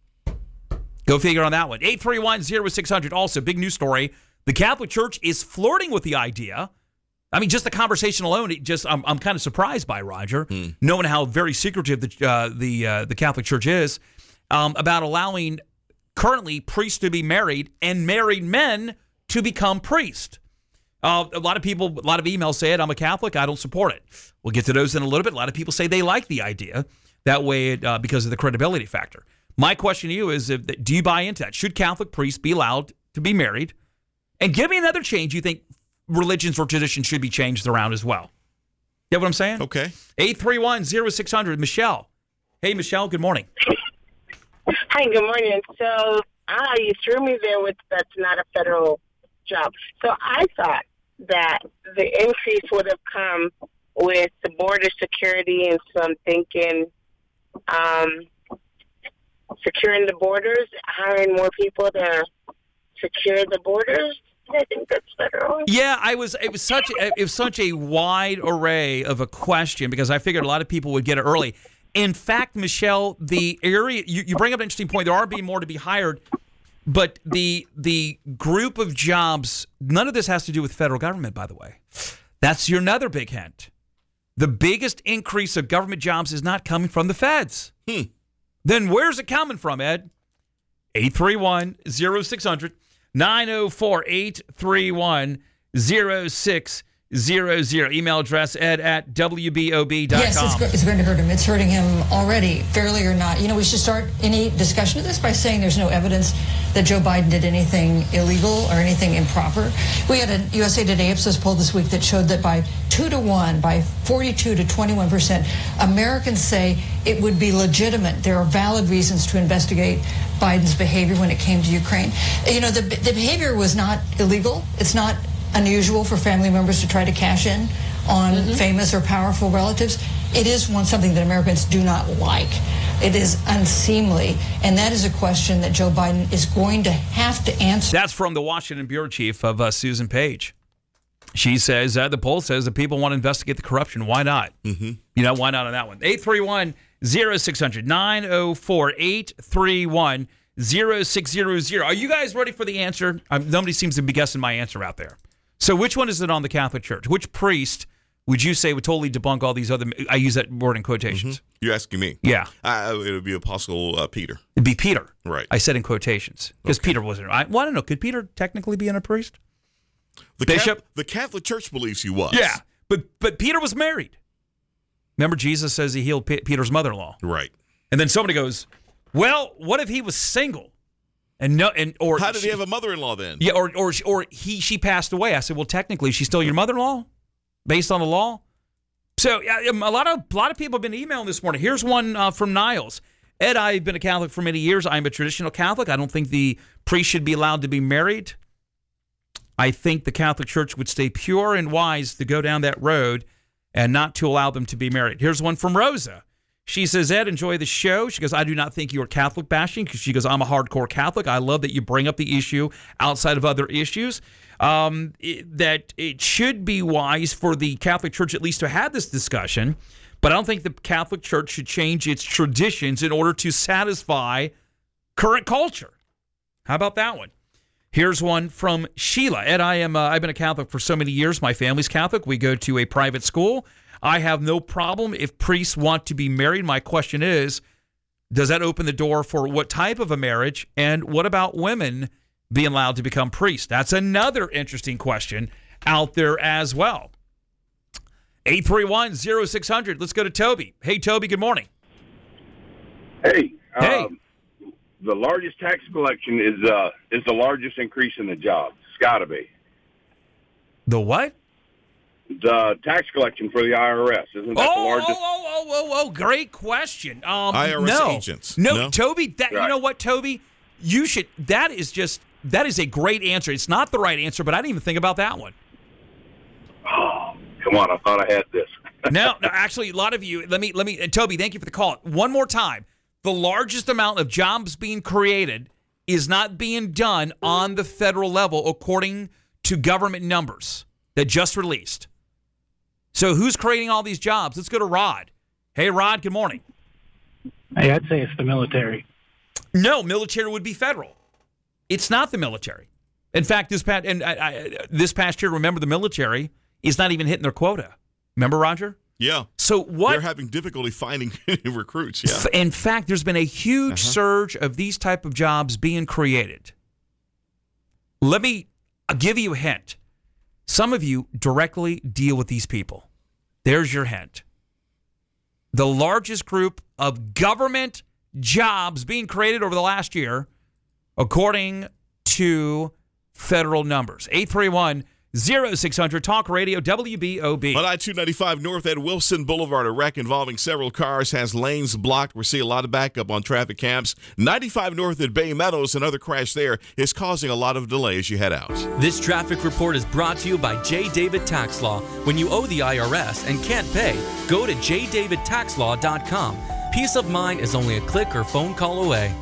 [SPEAKER 5] Go figure on that one. eight three one, zero six zero zero. Also, big news story. The Catholic Church is flirting with the idea. I mean, just the conversation alone, it just I'm I'm kind of surprised by, Roger, hmm. knowing how very secretive the uh, the uh, the Catholic Church is, um, about allowing currently priests to be married and married men to become priests. Uh, a lot of people, a lot of emails say it. I'm a Catholic. I don't support it. We'll get to those in a little bit. A lot of people say they like the idea. That way, it, uh, because of the credibility factor. My question to you is, if, do you buy into that? Should Catholic priests be allowed to be married? And give me another change you think religions or traditions should be changed around as well. You know what I'm saying?
[SPEAKER 4] Okay.
[SPEAKER 5] eight three one, zero six zero zero. Michelle. Hey, Michelle, good morning.
[SPEAKER 7] Hi, good morning. So ah, you threw me there with that's not a federal job. So I thought that the increase would have come with the border security, and so I'm thinking um, securing the borders, hiring more people to secure the borders. I think that's federal.
[SPEAKER 5] Yeah, I was. It was such. A, it was such a wide array of a question because I figured a lot of people would get it early. In fact, Michelle, the area you, you bring up an interesting point. There are being more to be hired, but the the group of jobs. None of this has to do with federal government, by the way. That's your another big hint. The biggest increase of government jobs is not coming from the feds.
[SPEAKER 4] Hmm.
[SPEAKER 5] Then where's it coming from, Ed? eight three one, zero six zero zero. nine oh four, eight three one, zero six zero zero. Email address ed at w b o b dot com.
[SPEAKER 10] Yes, it's, go- it's going to hurt him. It's hurting him already, fairly or not. You know, we should start any discussion of this by saying there's no evidence that Joe Biden did anything illegal or anything improper. We had a U S A Today Ipsos poll this week that showed that by two to one, by forty-two to twenty-one percent, Americans say it would be legitimate. There are valid reasons to investigate Biden's behavior when it came to Ukraine. You know, the, the behavior was not illegal. It's not unusual for family members to try to cash in on mm-hmm. famous or powerful relatives. It is one something that Americans do not like. It is unseemly, and that is a question that Joe Biden is going to have to answer.
[SPEAKER 5] That's from the Washington bureau chief of uh, Susan Page. She says, uh, the poll says that people want to investigate the corruption. Why not?
[SPEAKER 4] Mm-hmm.
[SPEAKER 5] You know, why not on that one? eight three one, zero six zero zero. nine oh four, eight three one, zero six zero zero. Are you guys ready for the answer? Um, nobody seems to be guessing my answer out there. So which one is it on the Catholic Church? Which priest would you say would totally debunk all these other... I use that word in quotations.
[SPEAKER 4] Mm-hmm. You're asking me?
[SPEAKER 5] Yeah.
[SPEAKER 4] Uh, it would be Apostle uh, Peter.
[SPEAKER 5] It'd be Peter.
[SPEAKER 4] Right.
[SPEAKER 5] I said in quotations. Because okay. Peter wasn't... I, well, I don't know. Could Peter technically be in a priest?
[SPEAKER 4] The
[SPEAKER 5] Bishop?
[SPEAKER 4] Catholic, the Catholic Church believes he was.
[SPEAKER 5] Yeah. But but Peter was married. Remember, Jesus says he healed P- Peter's mother-in-law.
[SPEAKER 4] Right.
[SPEAKER 5] And then somebody goes, well, what if he was single? And no, and or
[SPEAKER 4] how did
[SPEAKER 5] she,
[SPEAKER 4] he have a mother-in-law then?
[SPEAKER 5] Yeah, or or or he she passed away. I said, well, technically, she's still your mother-in-law, based on the law. So a lot of a lot of people have been emailing this morning. Here's one uh, from Niles. Ed, I've been a Catholic for many years. I'm a traditional Catholic. I don't think the priest should be allowed to be married. I think the Catholic Church would stay pure and wise to go down that road and not to allow them to be married. Here's one from Rosa. She says, Ed, enjoy the show. She goes, I do not think you are Catholic bashing. She goes, I'm a hardcore Catholic. I love that you bring up the issue outside of other issues. Um, it, that it should be wise for the Catholic Church at least to have this discussion, but I don't think the Catholic Church should change its traditions in order to satisfy current culture. How about that one? Here's one from Sheila. Ed, I am, uh, I've been a Catholic for so many years. My family's Catholic. We go to a private school. I have no problem if priests want to be married. My question is, does that open the door for what type of a marriage? And what about women being allowed to become priests? That's another interesting question out there as well. eight three one, zero six zero zero. Let's go to Toby. Hey, Toby, good morning.
[SPEAKER 8] Hey.
[SPEAKER 5] Hey.
[SPEAKER 8] Um, the largest tax collection is uh, is the largest increase in the jobs. It's got to be.
[SPEAKER 5] The what?
[SPEAKER 8] The tax collection for the I R S. Isn't that
[SPEAKER 5] oh,
[SPEAKER 8] the largest?
[SPEAKER 5] Oh, oh, oh, oh, oh, great question. Um,
[SPEAKER 4] I R S
[SPEAKER 5] no.
[SPEAKER 4] agents.
[SPEAKER 5] No,
[SPEAKER 4] no?
[SPEAKER 5] Toby, that,
[SPEAKER 8] right.
[SPEAKER 5] You know what, Toby? You should, that is just, that is a great answer. It's not the right answer, but I didn't even think about that one.
[SPEAKER 8] Oh, come on. I thought I had this.
[SPEAKER 5] no, no, actually, a lot of you, let me, let me, and Toby, thank you for the call. One more time. The largest amount of jobs being created is not being done on the federal level according to government numbers that just released. So who's creating all these jobs? Let's go to Rod. Hey, Rod, good morning.
[SPEAKER 9] Hey, I'd say it's the military.
[SPEAKER 5] No, military would be federal. It's not the military. In fact, this past, and I, I, this past year, remember, the military is not even hitting their quota. Remember, Roger?
[SPEAKER 4] Yeah.
[SPEAKER 5] So what?
[SPEAKER 4] They're having difficulty finding recruits, yeah.
[SPEAKER 5] In fact, there's been a huge uh-huh. surge of these type of jobs being created. Let me I'll give you a hint. Some of you directly deal with these people. There's your hint. The largest group of government jobs being created over the last year, according to federal numbers. eight three one, zero six hundred, Talk Radio, W B O B.
[SPEAKER 4] On I two ninety-five North at Wilson Boulevard, a wreck involving several cars has lanes blocked. We're seeing a lot of backup on traffic cams. ninety-five North at Bay Meadows, another crash there is causing a lot of delay as you head out.
[SPEAKER 11] This traffic report is brought to you by J. David Tax Law. When you owe the I R S and can't pay, go to j david tax law dot com. Peace of mind is only a click or phone call away.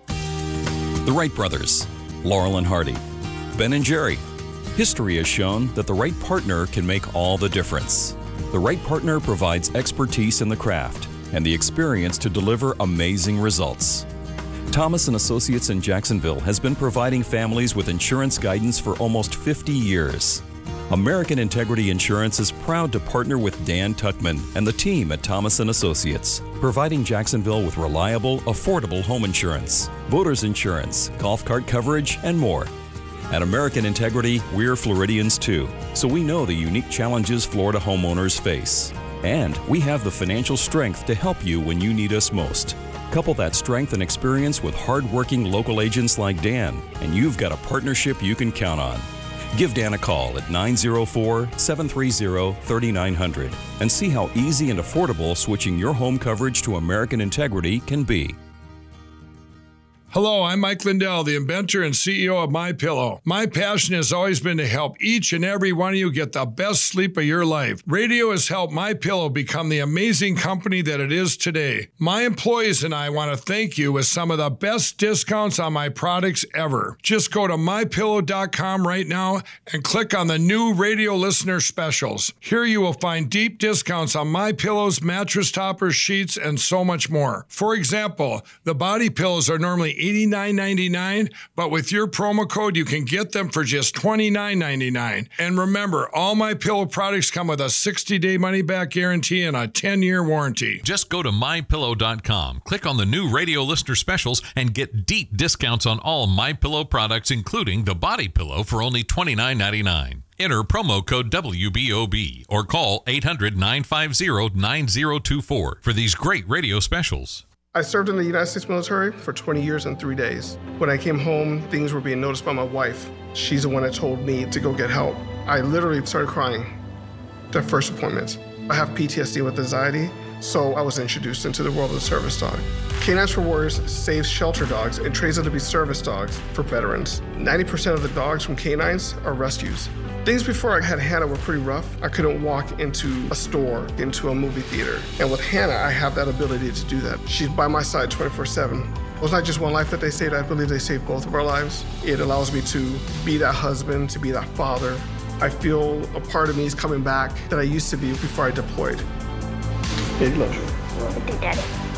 [SPEAKER 12] The Wright brothers, Laurel and Hardy, Ben and Jerry. History has shown that the right partner can make all the difference. The right partner provides expertise in the craft and the experience to deliver amazing results. Thomas and Associates in Jacksonville has been providing families with insurance guidance for almost fifty years. American Integrity Insurance is proud to partner with Dan Tuckman and the team at Thomas and Associates, providing Jacksonville with reliable, affordable home insurance, boaters insurance, golf cart coverage, and more. At American Integrity, we're Floridians too, so we know the unique challenges Florida homeowners face. And we have the financial strength to help you when you need us most. Couple that strength and experience with hard-working local agents like Dan, and you've got a partnership you can count on. Give Dan a call at nine oh four, seven three oh, three nine zero zero and see how easy and affordable switching your home coverage to American Integrity can be.
[SPEAKER 13] Hello, I'm Mike Lindell, the inventor and C E O of MyPillow. My passion has always been to help each and every one of you get the best sleep of your life. Radio has helped MyPillow become the amazing company that it is today. My employees and I want to thank you with some of the best discounts on my products ever. Just go to my pillow dot com right now and click on the new radio listener specials. Here you will find deep discounts on MyPillow's mattress toppers, sheets, and so much more. For example, the body pillows are normally eighty-nine ninety-nine, but with your promo code, you can get them for just twenty-nine ninety-nine. And remember, all my pillow products come with a sixty-day money-back guarantee and a ten-year warranty.
[SPEAKER 2] Just go to my pillow dot com, click on the new radio listener specials, and get deep discounts on all MyPillow products, including the body pillow for only twenty-nine ninety-nine. Enter promo code W B O B or call eight hundred, nine five zero, nine zero two four for these great radio specials.
[SPEAKER 24] I served in the United States military for twenty years and three days. When I came home, things were being noticed by my wife. She's the one that told me to go get help. I literally started crying the first appointment. I have P T S D with anxiety, so I was introduced into the world of the service dog. Canines for Warriors saves shelter dogs and trains them to be service dogs for veterans. ninety percent of the dogs from canines are rescues. Things before I had Hannah were pretty rough. I couldn't walk into a store, into a movie theater. And with Hannah, I have that ability to do that. She's by my side twenty-four seven. It was not just one life that they saved, I believe they saved both of our lives. It allows me to be that husband, to be that father. I feel a part of me is coming back that I used to be before I deployed. Baby loves you. Okay, Daddy.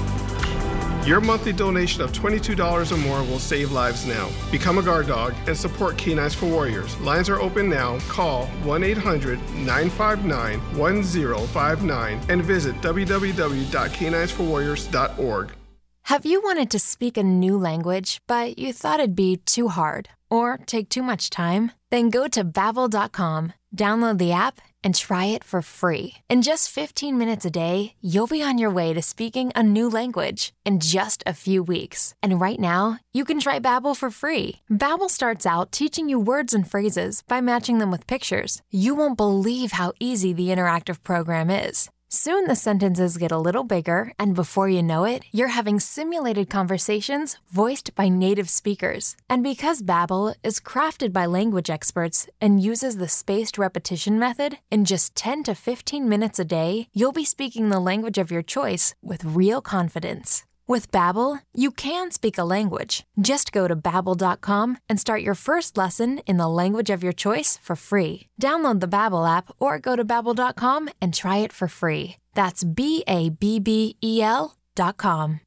[SPEAKER 24] Your monthly donation of twenty-two dollars or more will save lives now. Become a guard dog and support Canines for Warriors. Lines are open now. Call one eight hundred, nine five nine, one zero five nine and visit w w w dot canines for warriors dot org.
[SPEAKER 25] Have you wanted to speak a new language, but you thought it'd be too hard or take too much time? Then go to babbel dot com, download the app, and try it for free. In just fifteen minutes a day, you'll be on your way to speaking a new language in just a few weeks. And right now, you can try Babbel for free. Babbel starts out teaching you words and phrases by matching them with pictures. You won't believe how easy the interactive program is. Soon the sentences get a little bigger, and before you know it, you're having simulated conversations voiced by native speakers. And because Babbel is crafted by language experts and uses the spaced repetition method, in just ten to fifteen minutes a day, you'll be speaking the language of your choice with real confidence. With Babbel, you can speak a language. Just go to babbel dot com and start your first lesson in the language of your choice for free. Download the Babbel app or go to babbel dot com and try it for free. That's B A B B E L dot com.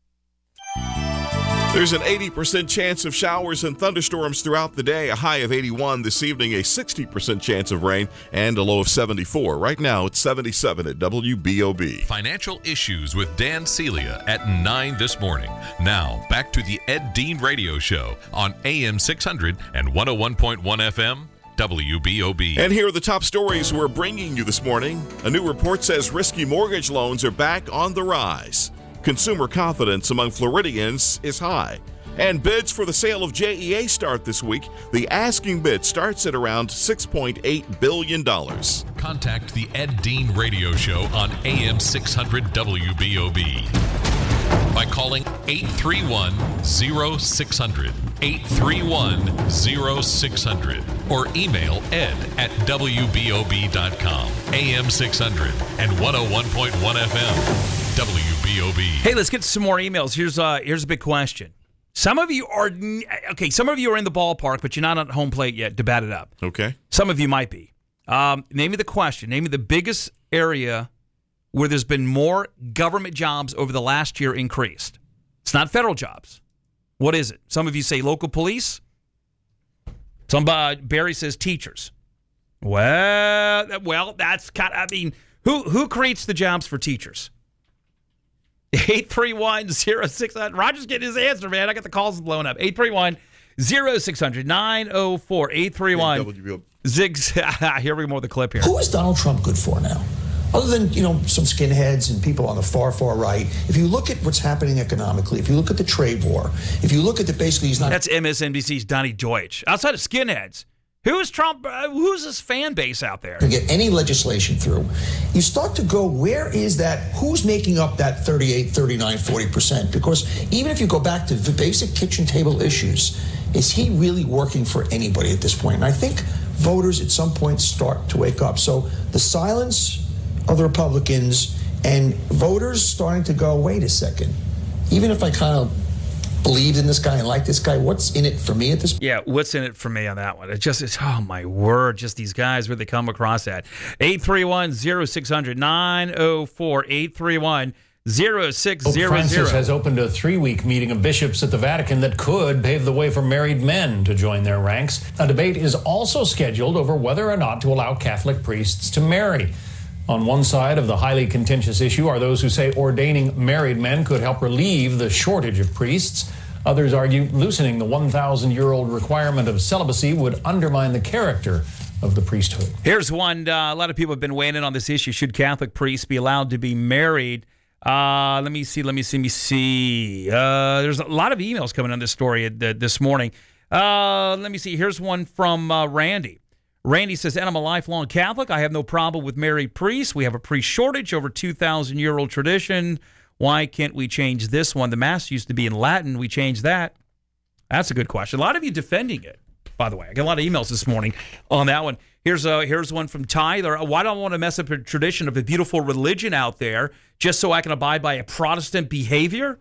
[SPEAKER 4] There's an eighty percent chance of showers and thunderstorms throughout the day, a high of eighty-one this evening, a sixty percent chance of rain, and a low of seventy-four. Right now, it's seventy-seven at W B O B.
[SPEAKER 2] Financial Issues with Dan Celia at nine this morning. Now, back to the Ed Dean Radio Show on A M six hundred and one oh one point one F M. W B O B.
[SPEAKER 4] And here are the top stories we're bringing you this morning. A new report says risky mortgage loans are back on the rise. Consumer confidence among Floridians is high. And bids for the sale of J E A start this week. The asking bid starts at around six point eight billion dollars.
[SPEAKER 2] Contact the Ed Dean Radio Show on A M six hundred W B O B by calling eight three one, zero six zero zero, eight three one, zero six zero zero, or email ed at w b o b dot com. A M six hundred and one oh one point one F M, W B O B.
[SPEAKER 5] Hey, let's get some more emails. Here's uh, here's a big question. Some of you are, okay, some of you are in the ballpark, but you're not on home plate yet to bat it up.
[SPEAKER 4] Okay.
[SPEAKER 5] Some of you might be. Um, name me the question. Name me the biggest area where there's been more government jobs over the last year increased. It's not federal jobs. What is it? Some of you say local police. Somebody, Barry says teachers. Well, well, that's kind of, I mean, who who creates the jobs for teachers? eight three one, zero six zero zero. Roger's getting his answer, man. I got the calls blowing up. eight three one, zero six zero zero, nine oh four, eight three one. Zigs. Here we go with the clip here.
[SPEAKER 14] Who is Donald Trump good for now? Other than, you know, some skinheads and people on the far, far right, if you look at what's happening economically, if you look at the trade war, if you look at the basically he's not...
[SPEAKER 5] That's M S N B C's Donnie Deutsch. Outside of skinheads, who is Trump? Uh, who's his fan base out there?
[SPEAKER 14] To get any legislation through, you start to go, where is that? Who's making up that thirty-eight, thirty-nine, forty percent? Because even if you go back to the basic kitchen table issues, is he really working for anybody at this point? And I think voters at some point start to wake up. So the silence of the Republicans and voters starting to go, wait a second, even if I kind of believed in this guy and like this guy, what's in it for me at this point?
[SPEAKER 5] Yeah, what's in it for me on that one? It just is, oh my word, just these guys where they come across that. eight three one, zero six zero zero, nine oh four, eight three one, zero six zero zero.
[SPEAKER 15] Pope Francis has opened a three-week meeting of bishops at the Vatican that could pave the way for married men to join their ranks. A debate is also scheduled over whether or not to allow Catholic priests to marry. On one side of the highly contentious issue are those who say ordaining married men could help relieve the shortage of priests. Others argue loosening the one thousand year old requirement of celibacy would undermine the character of the priesthood.
[SPEAKER 5] Here's one. Uh, a lot of people have been weighing in on this issue. Should Catholic priests be allowed to be married? Uh, let me see. Let me see. Let me see. Uh, there's a lot of emails coming on this story uh, this morning. Uh, let me see. Here's one from uh, Randy. Randy says, and I'm a lifelong Catholic. I have no problem with married priests. We have a priest shortage, over two thousand year old tradition. Why can't we change this one? The Mass used to be in Latin. We changed that. That's a good question. A lot of you defending it, by the way. I got a lot of emails this morning on that one. Here's a, here's one from Tyler. Why do I want to mess up a tradition of a beautiful religion out there just so I can abide by a Protestant behavior?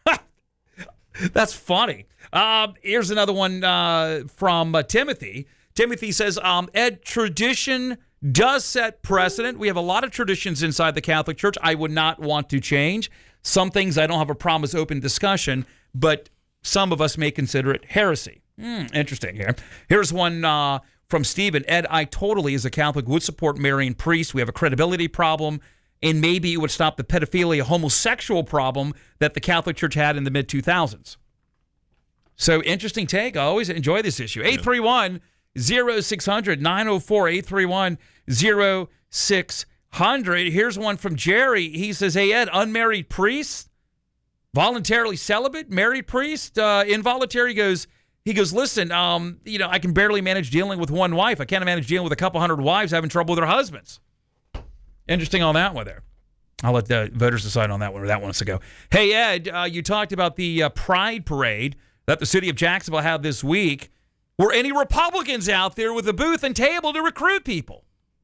[SPEAKER 5] That's funny. Uh, here's another one uh, from uh, Timothy. Timothy says, um, Ed, tradition does set precedent. We have a lot of traditions inside the Catholic Church I would not want to change. Some things I don't have a problem with open discussion, but some of us may consider it heresy. Hmm, interesting here. Here's one uh, from Stephen. Ed, I totally, as a Catholic, would support marrying priests. We have a credibility problem, and maybe it would stop the pedophilia homosexual problem that the Catholic Church had in the mid two thousands. So, interesting take. I always enjoy this issue. eight three one, zero six zero zero, nine oh four, eight three one, zero six zero zero. Here's one from Jerry. He says, hey, Ed, unmarried priest, voluntarily celibate, married priest, uh, involuntary. He goes, he goes, listen, um, you know, I can barely manage dealing with one wife. I can't manage dealing with a couple hundred wives having trouble with their husbands. Interesting on that one there. I'll let the voters decide on that one, or that one wants to go. Hey, Ed, uh, you talked about the uh, Pride Parade that the city of Jacksonville had this week. Were any Republicans out there with a booth and table to recruit people?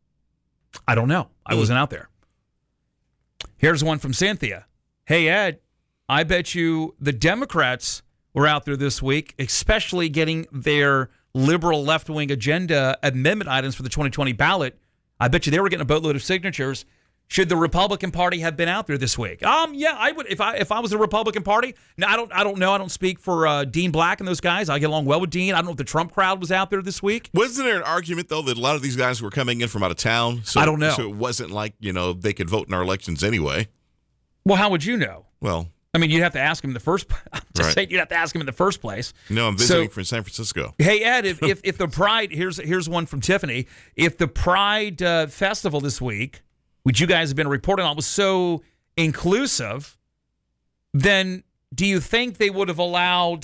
[SPEAKER 5] I don't know. I wasn't out there. Here's one from Cynthia. Hey, Ed, I bet you the Democrats were out there this week, especially getting their liberal left-wing agenda amendment items for the twenty twenty ballot. I bet you they were getting a boatload of signatures. Should the Republican Party have been out there this week? Um, yeah, I would. If I if I was the Republican Party, now I don't I don't know. I don't speak for uh, Dean Black and those guys. I get along well with Dean. I don't know if the Trump crowd was out there this week.
[SPEAKER 4] Wasn't there an argument though that a lot of these guys were coming in from out of town? So,
[SPEAKER 5] I don't know.
[SPEAKER 4] So it wasn't like you know they could vote in our elections anyway.
[SPEAKER 5] Well, how would you know?
[SPEAKER 4] Well,
[SPEAKER 5] I mean, you'd have to ask him in the first. I'm just
[SPEAKER 4] right.
[SPEAKER 5] saying, you'd have to ask him in the first place.
[SPEAKER 4] No, I'm visiting
[SPEAKER 5] So-
[SPEAKER 4] from San Francisco.
[SPEAKER 5] Hey, Ed, if, if, if the Pride, here's here's one from Tiffany. If the Pride uh, Festival this week, which you guys have been reporting on, was so inclusive, then do you think they would have allowed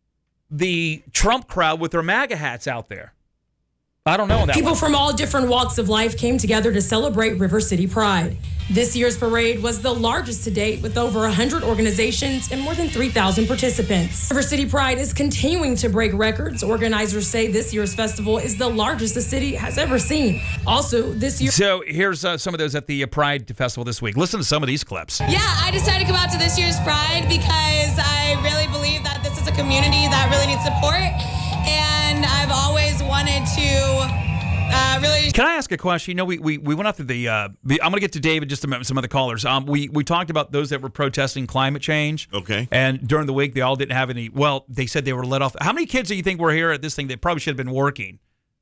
[SPEAKER 5] the Trump crowd with their MAGA hats out there? I don't know that
[SPEAKER 16] People
[SPEAKER 5] one.
[SPEAKER 16] from all different walks of life came together to celebrate River City Pride. This year's parade was the largest to date, with over one hundred organizations and more than three thousand participants. River City Pride is continuing to break records. Organizers say this year's festival is the largest the city has ever seen. Also, this year...
[SPEAKER 5] So here's uh, some of those at the uh, Pride Festival this week. Listen to some of these clips.
[SPEAKER 17] Yeah, I decided to come out to this year's Pride because I really believe that this is a community that really needs support. And I've always wanted to uh, really...
[SPEAKER 5] Can I ask a question? You know, we we, we went after the, uh, the... I'm going to get to David just a minute, some other callers. Um, we, we talked about those that were protesting climate change.
[SPEAKER 4] Okay.
[SPEAKER 5] And during the week, they all didn't have any... Well, they said they were let off. How many kids do you think were here at this thing that probably should have been working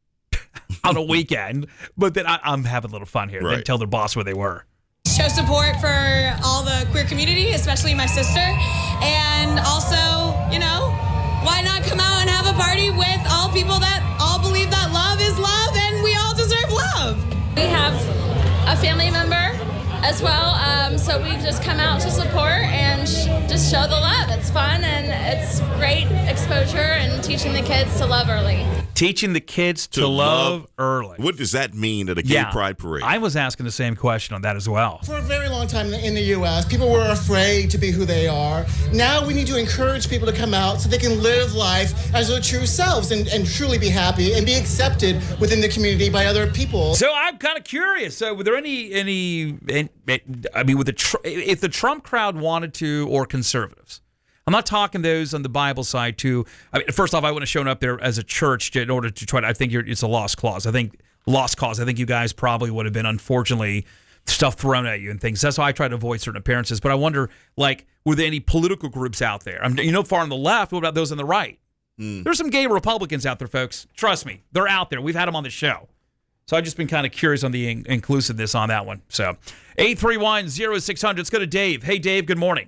[SPEAKER 5] on a weekend? But then I, I'm having a little fun here.
[SPEAKER 4] Right.
[SPEAKER 5] They tell their boss where they were.
[SPEAKER 17] show support for all the queer community, especially my sister. And also, you know, why not come out and have a party with all people that all believe that love is love and we all deserve love?
[SPEAKER 18] We have a family member as well, um, so we just come out to support and sh- just show the love. It's fun and it's great exposure and teaching the kids to love early.
[SPEAKER 5] Teaching the kids to, to love, love early.
[SPEAKER 4] What does that mean at a gay
[SPEAKER 5] yeah,
[SPEAKER 4] pride parade?
[SPEAKER 5] I was asking the same question on that as well.
[SPEAKER 19] For a very long time in the U S, people were afraid to be who they are. Now we need to encourage people to come out so they can live life as their true selves and, and truly be happy and be accepted within the community by other people.
[SPEAKER 5] So I'm kind of curious. So were there any, any, any I mean, with the if the Trump crowd wanted to, or conservatives, I'm not talking those on the Bible side too. I mean, first off, I wouldn't have shown up there as a church in order to try to, I think you're, it's a lost cause. I think lost cause. I think you guys probably would have been, unfortunately, stuff thrown at you and things. That's why I try to avoid certain appearances. But I wonder, like, were there any political groups out there? I'm, you know, far on the left. What about those on the right? Mm. There's some gay Republicans out there, folks. Trust me. They're out there. We've had them on the show. So I've just been kind of curious on the in- inclusiveness on that one. So eight three one, oh six hundred. Let's go to Dave. Hey, Dave, good morning.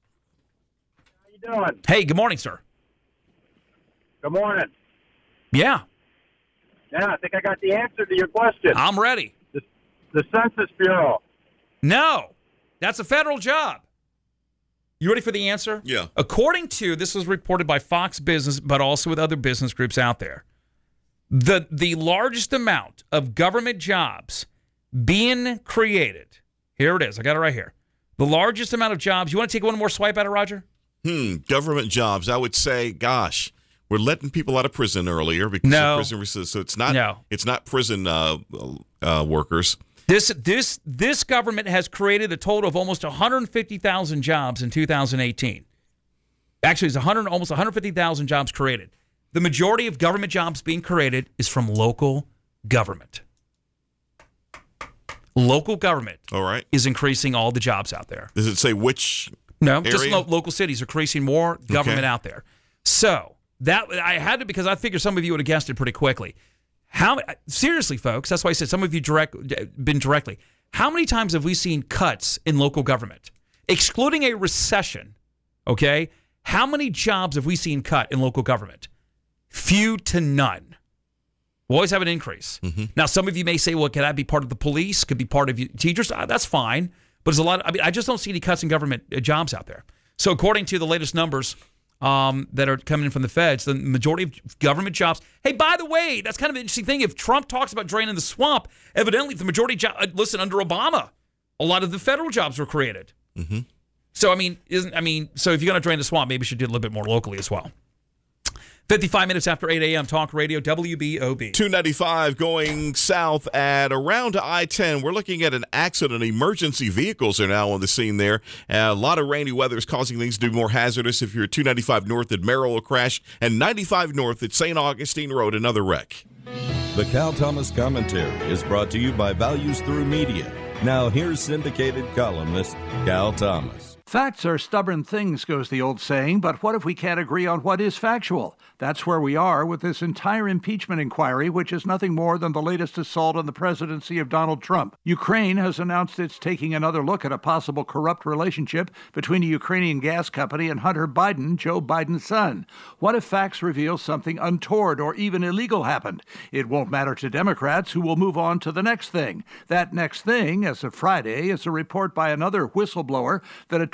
[SPEAKER 20] How you doing?
[SPEAKER 5] Hey, good morning, sir.
[SPEAKER 20] Good morning.
[SPEAKER 5] Yeah.
[SPEAKER 20] Yeah, I think I got the answer to your question.
[SPEAKER 5] I'm ready.
[SPEAKER 20] The, the Census Bureau.
[SPEAKER 5] No, that's a federal job. You ready for the answer?
[SPEAKER 4] Yeah.
[SPEAKER 5] According to, this was reported by Fox Business, but also with other business groups out there, the the largest amount of government jobs being created, here it is, I got it right here. The largest amount of jobs, you want to take one more swipe at it, Roger?
[SPEAKER 4] Hmm, government jobs. I would say, gosh, we're letting people out of prison earlier because
[SPEAKER 5] no.
[SPEAKER 4] of prison resistance. So it's not
[SPEAKER 5] no.
[SPEAKER 4] it's not prison uh, uh, workers.
[SPEAKER 5] This this this government has created a total of almost one hundred fifty thousand jobs in two thousand eighteen. Actually, it's one hundred almost one hundred fifty thousand jobs created. The majority of government jobs being created is from local government. Local government
[SPEAKER 4] all right.
[SPEAKER 5] is increasing all the jobs out there.
[SPEAKER 4] Does it say which
[SPEAKER 5] No,
[SPEAKER 4] area?
[SPEAKER 5] just lo- local cities are increasing more government
[SPEAKER 4] okay.
[SPEAKER 5] out there. So that I had to, because I figured some of you would have guessed it pretty quickly. How seriously, folks? That's why I said some of you direct been directly. How many times have we seen cuts in local government, excluding a recession? Okay, how many jobs have we seen cut in local government? Few to none. We always have an increase.
[SPEAKER 4] Mm-hmm.
[SPEAKER 5] Now, some of you may say, "Well, can that be part of the police? Could be part of you teachers." Uh, that's fine, but there's a lot. Of, I mean, I just don't see any cuts in government uh, jobs out there. So, according to the latest numbers um, that are coming in from the feds, the majority of government jobs. Hey, by the way, that's kind of an interesting thing. If Trump talks about draining the swamp, evidently the majority of jobs. Listen, under Obama, a lot of the federal jobs were created.
[SPEAKER 4] Mm-hmm.
[SPEAKER 5] So, I mean, isn't I mean, so if you're going to drain the swamp, maybe you should do it a little bit more locally as well. fifty-five minutes after eight a.m., Talk Radio, W B O B.
[SPEAKER 4] two ninety-five going south at around I ten. We're looking at an accident. Emergency vehicles are now on the scene there. Uh, a lot of rainy weather is causing things to be more hazardous. If you're at two ninety-five north at Merrill, a crash, and ninety-five north at Saint Augustine Road, another wreck.
[SPEAKER 26] The Cal Thomas Commentary is brought to you by Values Through Media. Now here's syndicated columnist Cal Thomas.
[SPEAKER 27] Facts are stubborn things, goes the old saying, but what if we can't agree on what is factual? That's where we are with this entire impeachment inquiry, which is nothing more than the latest assault on the presidency of Donald Trump. Ukraine has announced it's taking another look at a possible corrupt relationship between a Ukrainian gas company and Hunter Biden, Joe Biden's son. What if facts reveal something untoward or even illegal happened? It won't matter to Democrats, who will move on to the next thing. That next thing, as of Friday, is a report by another whistleblower that attorney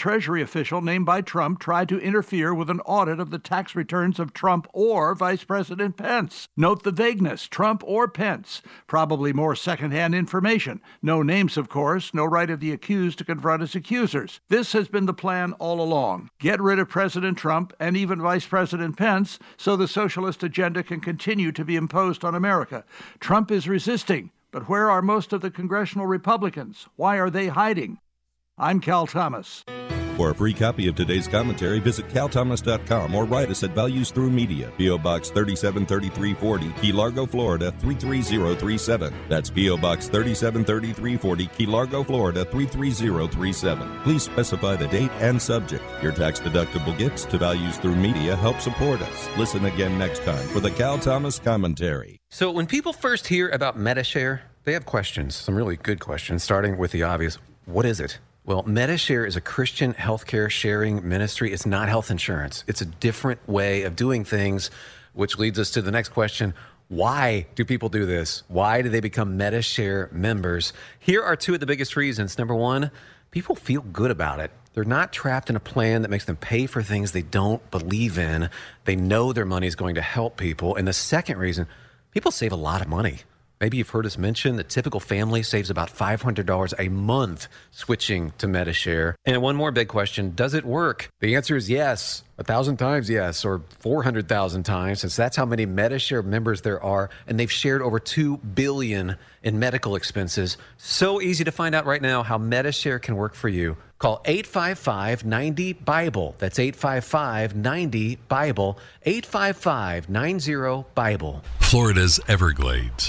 [SPEAKER 27] Treasury official named by Trump tried to interfere with an audit of the tax returns of Trump or Vice President Pence. Note the vagueness, Trump or Pence. Probably more secondhand information. No names, of course, no right of the accused to confront his accusers. This has been the plan all along. Get rid of President Trump and even Vice President Pence so the socialist agenda can continue to be imposed on America. Trump is resisting, but where are most of the congressional Republicans? Why are they hiding? I'm Cal Thomas.
[SPEAKER 26] For a free copy of today's commentary, visit cal thomas dot com or write us at Values Through Media, P O. Box thirty-seven thirty-three forty, Key Largo, Florida three three zero three seven. That's P O. Box thirty-seven thirty-three forty, Key Largo, Florida three three zero three seven. Please specify the date and subject. Your tax-deductible gifts to Values Through Media help support us. Listen again next time for the Cal Thomas Commentary.
[SPEAKER 1] So when people first hear about Medi-Share, they have questions, some really good questions, starting with the obvious. What is it? Well, Medi-Share is a Christian healthcare sharing ministry. It's not health insurance. It's a different way of doing things, which leads us to the next question. Why do people do this? Why do they become Medi-Share members? Here are two of the biggest reasons. Number one, people feel good about it. They're not trapped in a plan that makes them pay for things they don't believe in. They know their money is going to help people. And the second reason, people save a lot of money. Maybe you've heard us mention the typical family saves about five hundred dollars a month switching to Medi-Share. And one more big question, does it work? The answer is yes, a thousand times yes, or four hundred thousand times, since that's how many Medi-Share members there are, and they've shared over two billion dollars in medical expenses. So easy to find out right now how Medi-Share can work for you. Call eight five five, nine zero, BIBLE. That's eight five five, nine zero, BIBLE, eight five five, nine zero, BIBLE.
[SPEAKER 2] Florida's Everglades.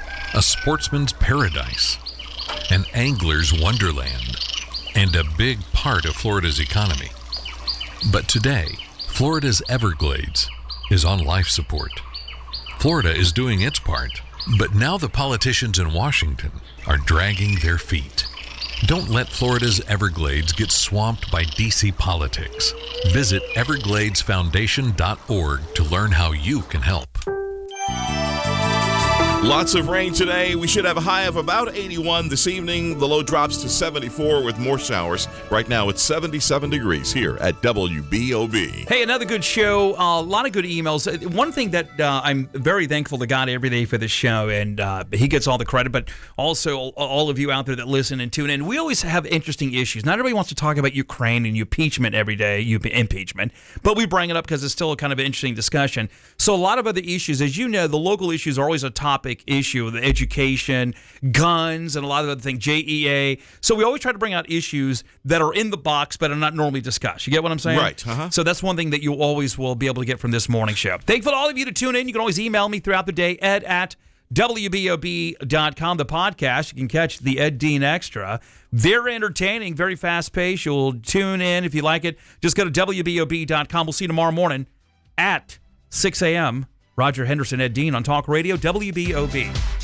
[SPEAKER 2] A sportsman's paradise, an angler's wonderland, and a big part of Florida's economy. But today, Florida's Everglades is on life support. Florida is doing its part, but now the politicians in Washington are dragging their feet. Don't let Florida's Everglades get swamped by D C politics. Visit everglades foundation dot org to learn how you can help.
[SPEAKER 4] Lots of rain today. We should have a high of about eighty-one this evening. The low drops to seventy-four with more showers. Right now it's seventy-seven degrees here at W B O B.
[SPEAKER 5] Hey, another good show. A uh, lot of good emails. One thing that uh, I'm very thankful to God every day for this show, and uh, he gets all the credit, but also all of you out there that listen and tune in. We always have interesting issues. Not everybody wants to talk about Ukraine and impeachment every day, impeachment, but we bring it up because it's still a kind of an interesting discussion. So a lot of other issues, as you know, the local issues are always a topic issue, the education, guns, and a lot of other things, J E A. So we always try to bring out issues that are in the box but are not normally discussed. You get what I'm saying?
[SPEAKER 4] Right. Uh-huh.
[SPEAKER 5] So that's one thing that you always will be able to get from this morning show. Thankful to all of you to tune in. You can always email me throughout the day, ed at W B O B dot com. The podcast, you can catch the Ed Dean Extra. Very entertaining, very fast-paced. You'll tune in if you like it. Just go to W B O B dot com. We'll see you tomorrow morning at six a.m. Roger Henderson, Ed Dean on Talk Radio, W B O B.